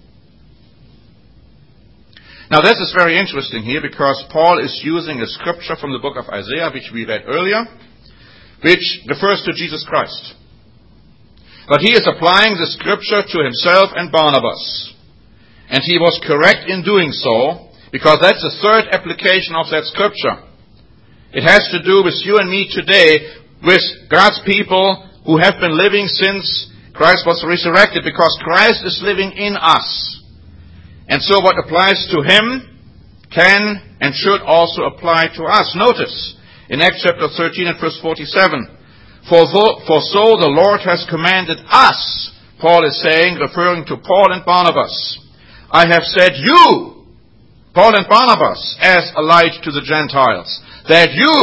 Now this is very interesting here because Paul is using a scripture from the book of Isaiah, which we read earlier, which refers to Jesus Christ. But he is applying the scripture to himself and Barnabas. And he was correct in doing so, because that's the third application of that scripture. It has to do with you and me today, with God's people who have been living since Christ was resurrected, because Christ is living in us. And so what applies to him can and should also apply to us. Notice, in Acts chapter 13 and verse 47, For so the Lord has commanded us, Paul is saying, referring to Paul and Barnabas, I have set you, Paul and Barnabas, as a light to the Gentiles, that you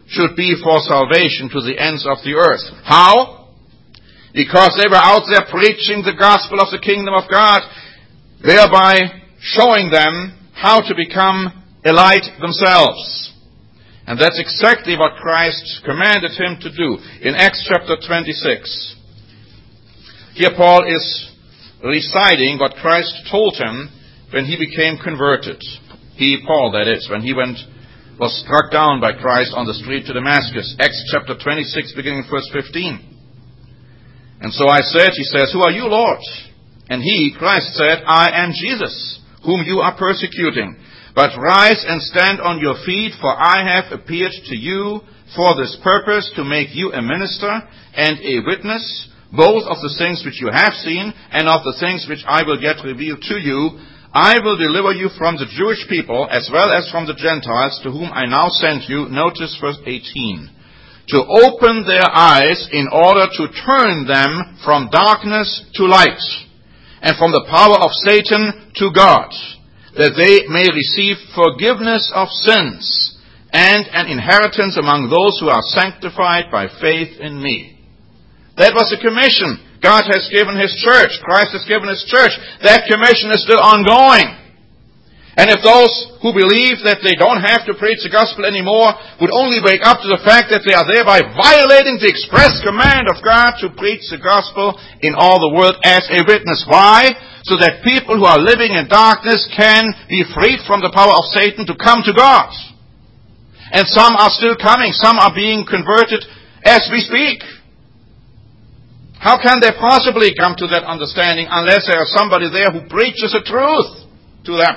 should be for salvation to the ends of the earth. How? Because they were out there preaching the gospel of the kingdom of God, thereby showing them how to become a light themselves. And that's exactly what Christ commanded him to do in Acts chapter 26. Here Paul is reciting what Christ told him when he became converted. Paul, that is, when he was struck down by Christ on the street to Damascus. Acts chapter 26, beginning in verse 15. And so I said, he says, "Who are you, Lord?" And he, Christ, said, "I am Jesus, whom you are persecuting. But rise and stand on your feet, for I have appeared to you for this purpose, to make you a minister and a witness, both of the things which you have seen and of the things which I will yet reveal to you. I will deliver you from the Jewish people as well as from the Gentiles, to whom I now send you." Notice verse 18. "To open their eyes in order to turn them from darkness to light, and from the power of Satan to God, that they may receive forgiveness of sins and an inheritance among those who are sanctified by faith in me." That was a commission God has given his church. Christ has given his church. That commission is still ongoing. And if those who believe that they don't have to preach the gospel anymore would only wake up to the fact that they are thereby violating the express command of God to preach the gospel in all the world as a witness. Why? So that people who are living in darkness can be freed from the power of Satan to come to God. And some are still coming. Some are being converted as we speak. How can they possibly come to that understanding unless there is somebody there who preaches the truth to them?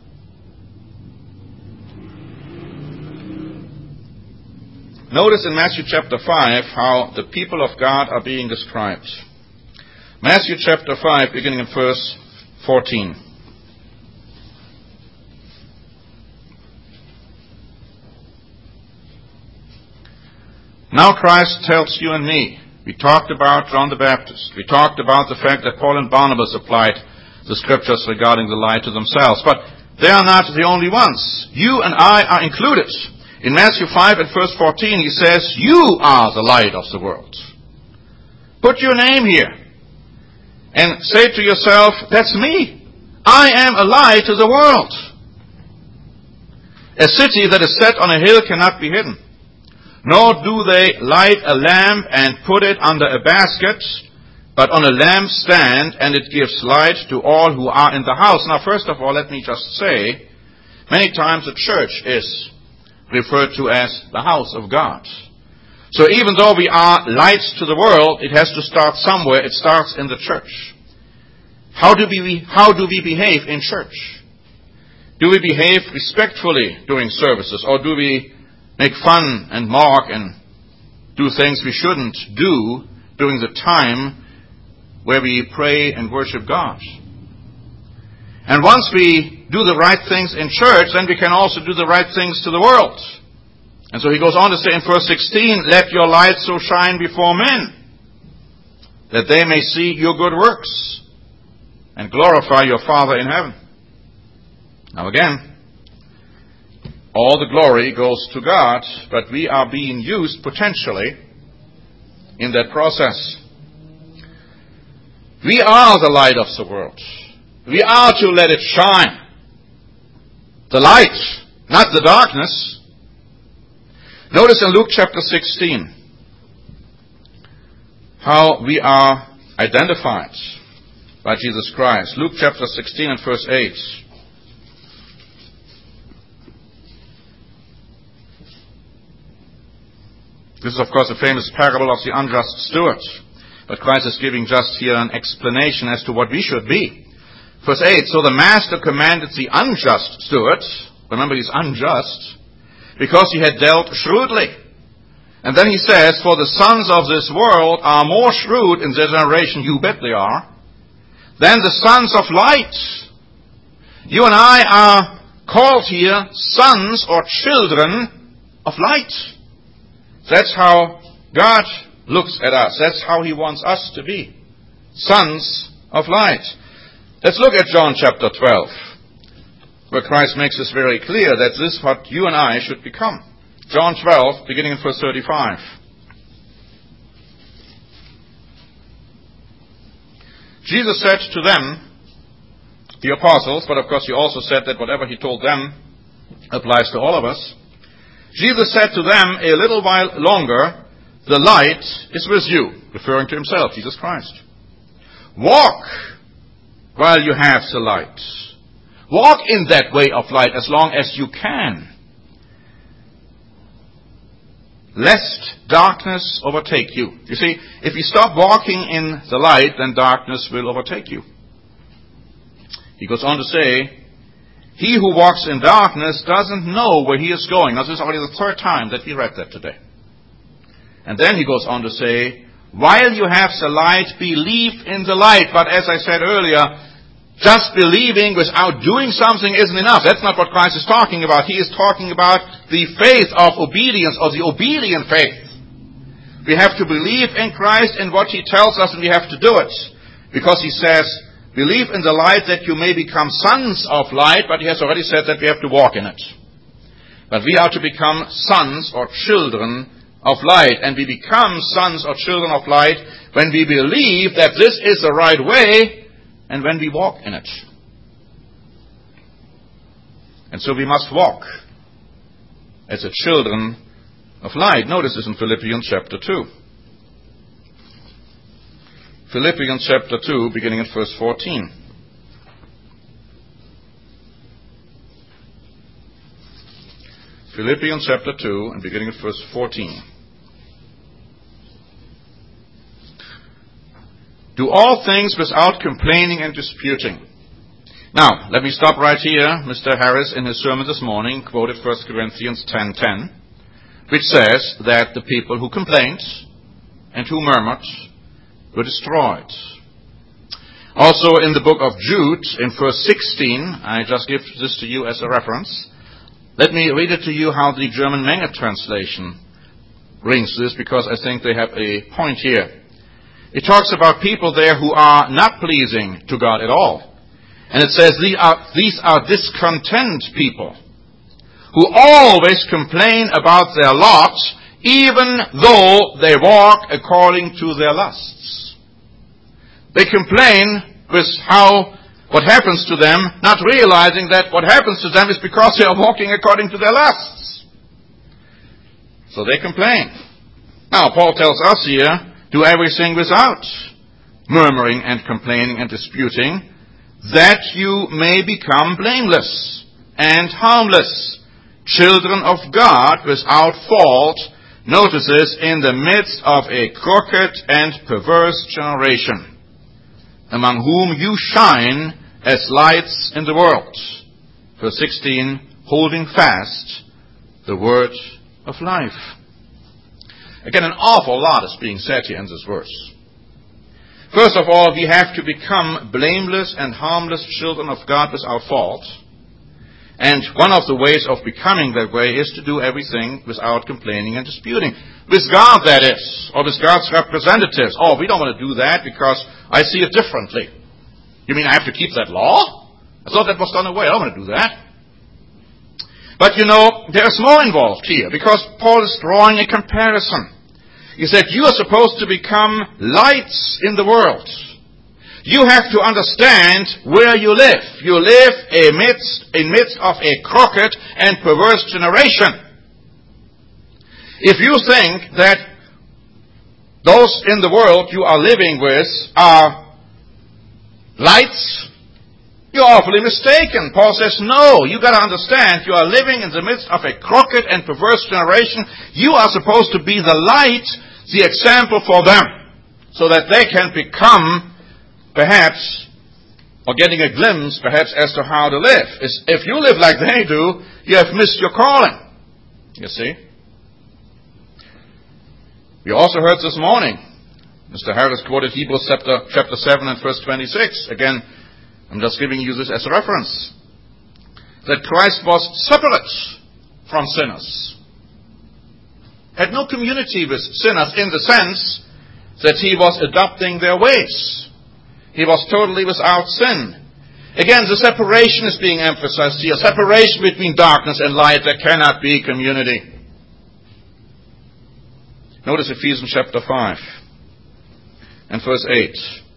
Notice in Matthew chapter 5 how the people of God are being described. Matthew chapter 5, beginning in verse 14. Now Christ tells you and me. We talked about John the Baptist. We talked about the fact that Paul and Barnabas applied the scriptures regarding the light to themselves. But they are not the only ones. You and I are included. In Matthew 5 and verse 14, he says, "You are the light of the world." Put your name here and say to yourself, "That's me. I am a light to the world." A city that is set on a hill cannot be hidden. Nor do they light a lamp and put it under a basket, but on a lampstand, and it gives light to all who are in the house. Now, first of all, let me just say, many times the church is referred to as the house of God. So even though we are lights to the world, it has to start somewhere. It starts in the church. How do we behave in church? Do we behave respectfully during services, or do we make fun and mock and do things we shouldn't do during the time where we pray and worship God? And once we do the right things in church, then we can also do the right things to the world. And so he goes on to say in verse 16, "Let your light so shine before men, that they may see your good works and glorify your Father in heaven." Now again, all the glory goes to God, but we are being used potentially in that process. We are the light of the world. We are to let it shine. The light, not the darkness. Notice in Luke chapter 16 how we are identified by Jesus Christ. Luke chapter 16 and verse 8. This is, of course, a famous parable of the unjust steward. But Christ is giving just here an explanation as to what we should be. Verse 8, "So the master commanded the unjust steward," remember he's unjust, "because he had dealt shrewdly." And then he says, "For the sons of this world are more shrewd in their generation," you bet they are, "than the sons of light." You and I are called here sons or children of light. That's how God looks at us. That's how he wants us to be. Sons of light. Let's look at John chapter 12, where Christ makes this very clear that this is what you and I should become. John 12, beginning in verse 35. Jesus said to them, the apostles, but of course he also said that whatever he told them applies to all of us. Jesus said to them, a little while longer, the light is with you, referring to himself, Jesus Christ. Walk while you have the light. Walk in that way of light as long as you can, lest darkness overtake you. You see, if you stop walking in the light, then darkness will overtake you. He goes on to say, he who walks in darkness doesn't know where he is going. Now, this is already the third time that we read that today. And then he goes on to say, while you have the light, believe in the light. But as I said earlier, just believing without doing something isn't enough. That's not what Christ is talking about. He is talking about the faith of obedience, or the obedient faith. We have to believe in Christ and what he tells us, and we have to do it. Because he says, believe in the light that you may become sons of light, but he has already said that we have to walk in it. But we are to become sons or children of light. And we become sons or children of light when we believe that this is the right way and when we walk in it. And so we must walk as the children of light. Notice this in Philippians chapter 2. Philippians chapter 2, beginning at verse 14. Philippians chapter 2, and beginning at verse 14. Do all things without complaining and disputing. Now, let me stop right here. Mr. Harris, in his sermon this morning, quoted 1 Corinthians 10:10, which says that the people who complained and who murmured were destroyed. Also in the book of Jude, in verse 16, I just give this to you as a reference. Let me read it to you how the German Menge translation brings this, because I think they have a point here. It talks about people there who are not pleasing to God at all. And it says these are discontent people who always complain about their lot, even though they walk according to their lusts. They complain with what happens to them, not realizing that what happens to them is because they are walking according to their lusts. So they complain. Now, Paul tells us here, do everything without murmuring and complaining and disputing, that you may become blameless and harmless, children of God without fault, notices, in the midst of a crooked and perverse generation, among whom you shine as lights in the world. Verse 16, holding fast the word of life. Again, an awful lot is being said here in this verse. First of all, we have to become blameless and harmless children of God without fault. And one of the ways of becoming that way is to do everything without complaining and disputing. With God, that is, or with God's representatives. Oh, we don't want to do that because I see it differently. You mean I have to keep that law? I thought that was done away. I don't want to do that. But there's more involved here, because Paul is drawing a comparison. He said, you are supposed to become lights in the world. You have to understand where you live. You live in midst of a crooked and perverse generation. If you think that those in the world you are living with are lights, you're awfully mistaken. Paul says, no, you got to understand, you are living in the midst of a crooked and perverse generation. You are supposed to be the light, the example for them, so that they can become, perhaps, or getting a glimpse, perhaps, as to how to live. If you live like they do, you have missed your calling. You see? We also heard this morning, Mr. Harris quoted Hebrews chapter 7 and verse 26. Again, I'm just giving you this as a reference. That Christ was separate from sinners. Had no community with sinners in the sense that he was adopting their ways. He was totally without sin. Again, the separation is being emphasized here. Separation between darkness and light. There cannot be community. Notice Ephesians chapter 5 and verse 8.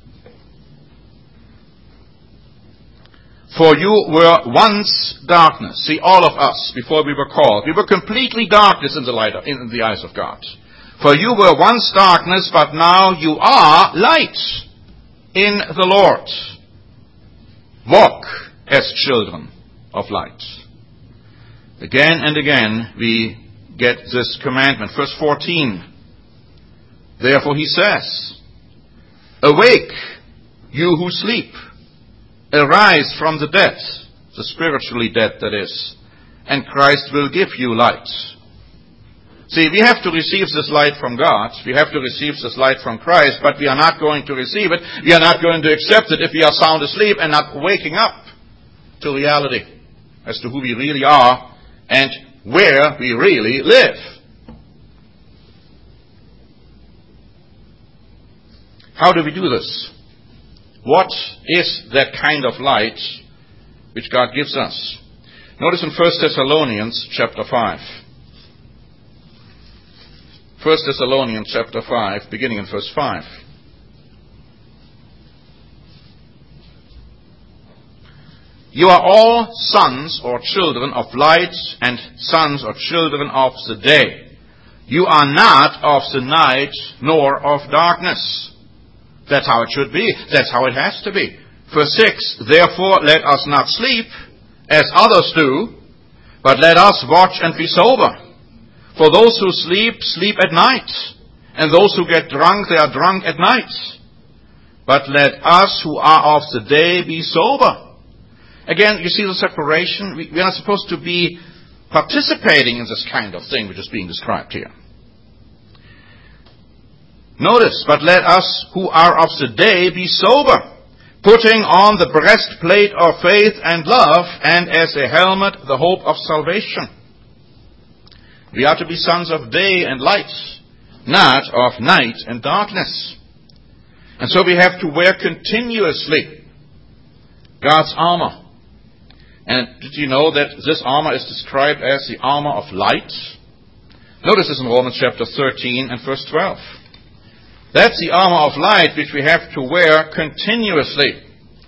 For you were once darkness. See, all of us, before we were called, we were completely darkness in the eyes of God. For you were once darkness, but now you are light in the Lord. Walk as children of light. Again and again we get this commandment. Verse 14. Therefore he says, awake, you who sleep. Arise from the dead, the spiritually dead that is, and Christ will give you light. See, we have to receive this light from God. We have to receive this light from Christ, but we are not going to receive it. We are not going to accept it if we are sound asleep and not waking up to reality as to who we really are and where we really live. How do we do this? What is that kind of light which God gives us? Notice in 1 Thessalonians chapter 5. 1 Thessalonians chapter 5, beginning in verse 5. You are all sons or children of light and sons or children of the day. You are not of the night nor of darkness. That's how it should be. That's how it has to be. Verse 6, therefore let us not sleep as others do, but let us watch and be sober. For those who sleep, sleep at night. And those who get drunk, they are drunk at night. But let us who are of the day be sober. Again, you see the separation? We are not supposed to be participating in this kind of thing which is being described here. Notice, but let us who are of the day be sober, putting on the breastplate of faith and love, and as a helmet the hope of salvation. We are to be sons of day and light, not of night and darkness. And so we have to wear continuously God's armor. And did you know that this armor is described as the armor of light? Notice this in Romans chapter 13 and verse 12. That's the armor of light which we have to wear continuously.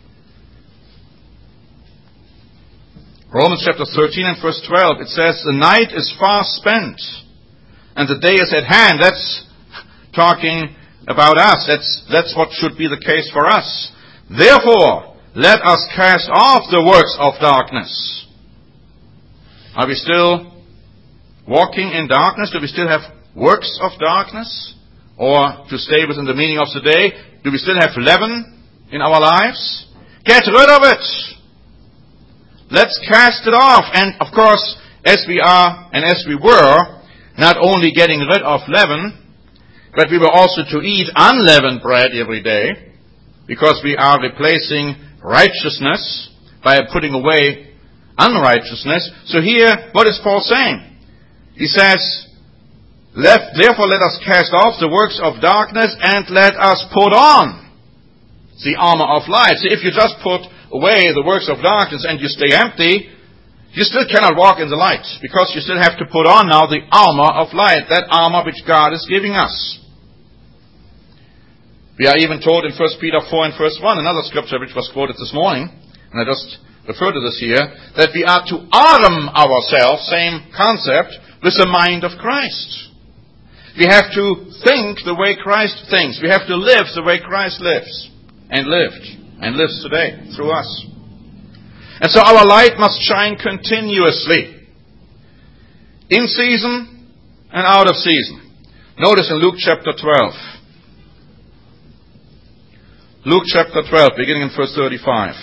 Romans chapter 13 and verse 12, it says, the night is far spent, and the day is at hand. That's talking about us. That's what should be the case for us. Therefore, let us cast off the works of darkness. Are we still walking in darkness? Do we still have works of darkness? Or, to stay within the meaning of the day, do we still have leaven in our lives? Get rid of it. Let's cast it off. And, of course, as we are and as we were, not only getting rid of leaven, but we were also to eat unleavened bread every day, because we are replacing righteousness by putting away unrighteousness. So here, what is Paul saying? He says, therefore let us cast off the works of darkness and let us put on the armor of light. See, if you just put away the works of darkness and you stay empty, you still cannot walk in the light, because you still have to put on now the armor of light, that armor which God is giving us. We are even told in 1 Peter 4 and verse 1, another scripture which was quoted this morning, and I just refer to this here, that we are to arm ourselves, same concept, with the mind of Christ. We have to think the way Christ thinks. We have to live the way Christ lives and lived and lives today through us. And so our light must shine continuously, in season and out of season. Notice in Luke chapter 12. Luke chapter 12, beginning in verse 35.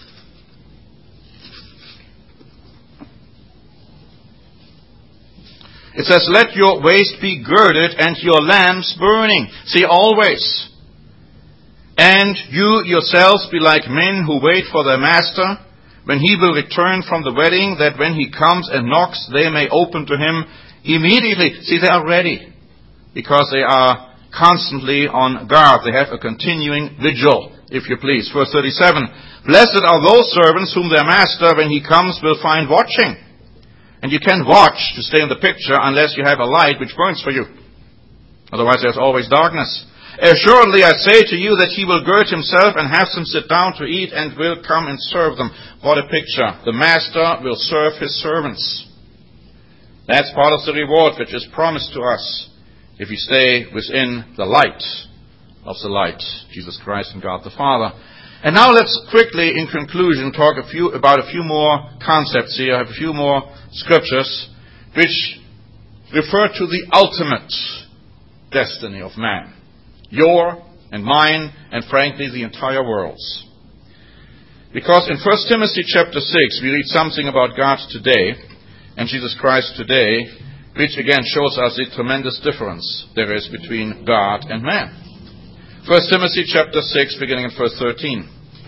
It says, let your waist be girded and your lamps burning. See, always. And you yourselves be like men who wait for their master, when he will return from the wedding, that when he comes and knocks, they may open to him immediately. See, they are ready, because they are constantly on guard. They have a continuing vigil, if you please. Verse 37, blessed are those servants whom their master, when he comes, will find watching. And you can't watch, to stay in the picture, unless you have a light which burns for you. Otherwise there's always darkness. Assuredly I say to you that he will gird himself and have them sit down to eat and will come and serve them. What a picture. The master will serve his servants. That's part of the reward which is promised to us if we stay within the light of the light, Jesus Christ and God the Father. And now let's quickly, in conclusion, talk about a few more concepts here. I have a few more scriptures which refer to the ultimate destiny of man. Your and mine and frankly the entire world's. Because in 1 Timothy chapter 6 we read something about God today and Jesus Christ today, which again shows us the tremendous difference there is between God and man. 1 Timothy chapter 6, beginning in verse 13.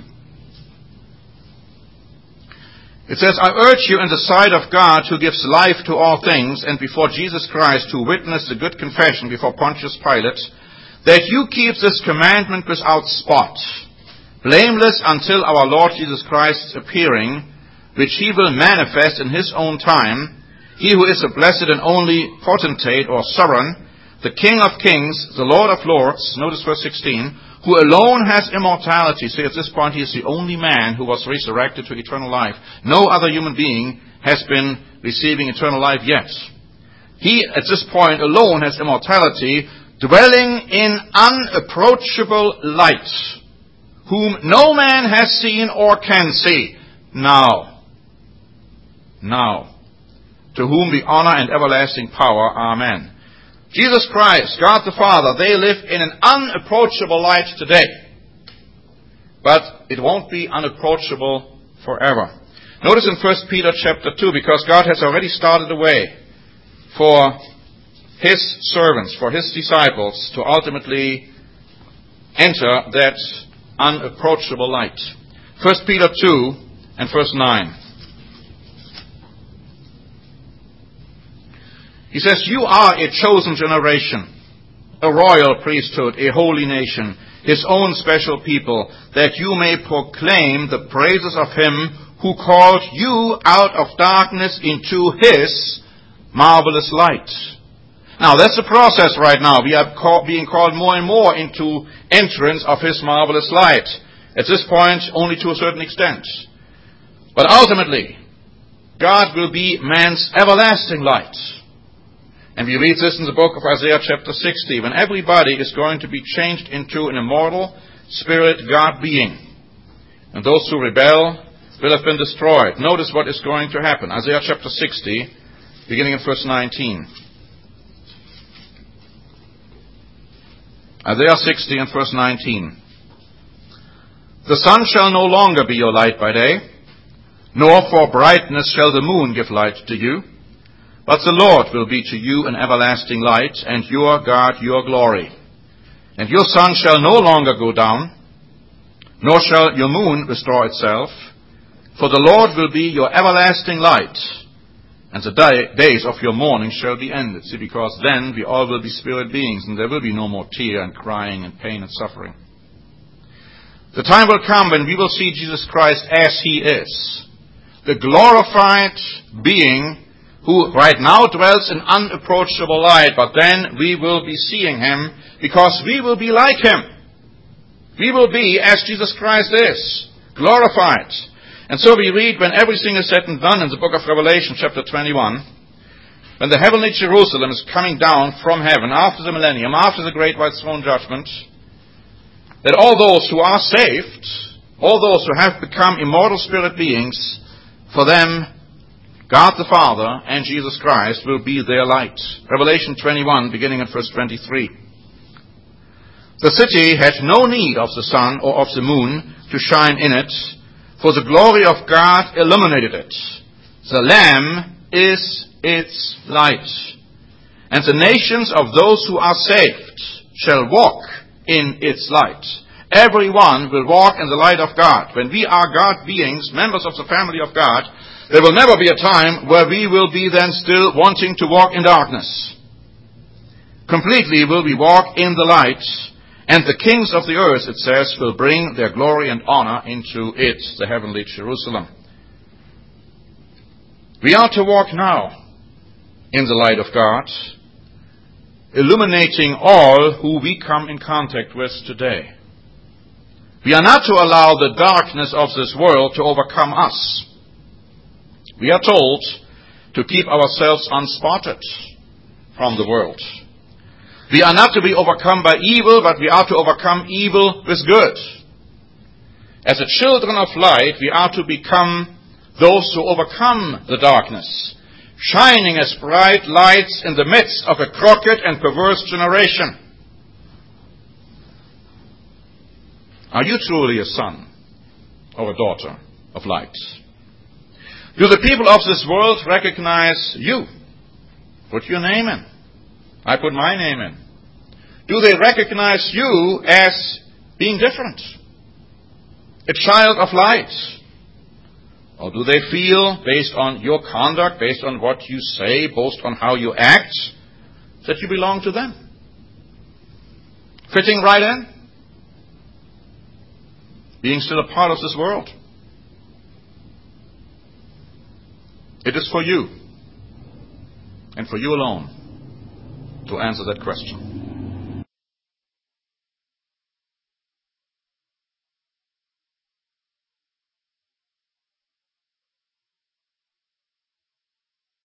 It says, I urge you in the sight of God who gives life to all things, and before Jesus Christ who witnessed the good confession before Pontius Pilate, that you keep this commandment without spot, blameless until our Lord Jesus Christ's appearing, which he will manifest in his own time, he who is a blessed and only potentate or sovereign, the King of kings, the Lord of lords, notice verse 16, who alone has immortality. See, at this point he is the only man who was resurrected to eternal life. No other human being has been receiving eternal life yet. He, at this point, alone has immortality, dwelling in unapproachable light, whom no man has seen or can see. Now, to whom be honor and everlasting power. Amen. Jesus Christ, God the Father, they live in an unapproachable light today. But it won't be unapproachable forever. Notice in 1 Peter chapter 2, because God has already started a way for his servants, for his disciples, to ultimately enter that unapproachable light. 1 Peter 2 and verse 9. He says, you are a chosen generation, a royal priesthood, a holy nation, his own special people, that you may proclaim the praises of him who called you out of darkness into his marvelous light. Now, that's the process right now. We are being called more and more into entrance of his marvelous light. At this point, only to a certain extent. But ultimately, God will be man's everlasting light. And we read this in the book of Isaiah chapter 60, when everybody is going to be changed into an immortal spirit God being. And those who rebel will have been destroyed. Notice what is going to happen. Isaiah chapter 60, beginning in verse 19. Isaiah 60 and verse 19. The sun shall no longer be your light by day, nor for brightness shall the moon give light to you. But the Lord will be to you an everlasting light, and your God your glory. And your sun shall no longer go down, nor shall your moon withdraw itself, for the Lord will be your everlasting light, and the days of your mourning shall be ended. See, because then we all will be spirit beings, and there will be no more tear and crying and pain and suffering. The time will come when we will see Jesus Christ as he is, the glorified being who right now dwells in unapproachable light, but then we will be seeing him because we will be like him. We will be as Jesus Christ is, glorified. And so we read, when everything is said and done in the book of Revelation chapter 21, when the heavenly Jerusalem is coming down from heaven after the millennium, after the great white throne judgment, that all those who are saved, all those who have become immortal spirit beings, for them God the Father and Jesus Christ will be their light. Revelation 21, beginning at verse 23. The city had no need of the sun or of the moon to shine in it, for the glory of God illuminated it. The Lamb is its light. And the nations of those who are saved shall walk in its light. Everyone will walk in the light of God. When we are God beings, members of the family of God, there will never be a time where we will be then still wanting to walk in darkness. Completely will we walk in the light, and the kings of the earth, it says, will bring their glory and honor into it, the heavenly Jerusalem. We are to walk now in the light of God, illuminating all who we come in contact with today. We are not to allow the darkness of this world to overcome us. We are told to keep ourselves unspotted from the world. We are not to be overcome by evil, but we are to overcome evil with good. As the children of light, we are to become those who overcome the darkness, shining as bright lights in the midst of a crooked and perverse generation. Are you truly a son or a daughter of light? Do the people of this world recognize you? Put your name in. I put my name in. Do they recognize you as being different? A child of light? Or do they feel, based on your conduct, based on what you say, based on how you act, that you belong to them? Fitting right in? Being still a part of this world? It is for you, and for you alone, to answer that question.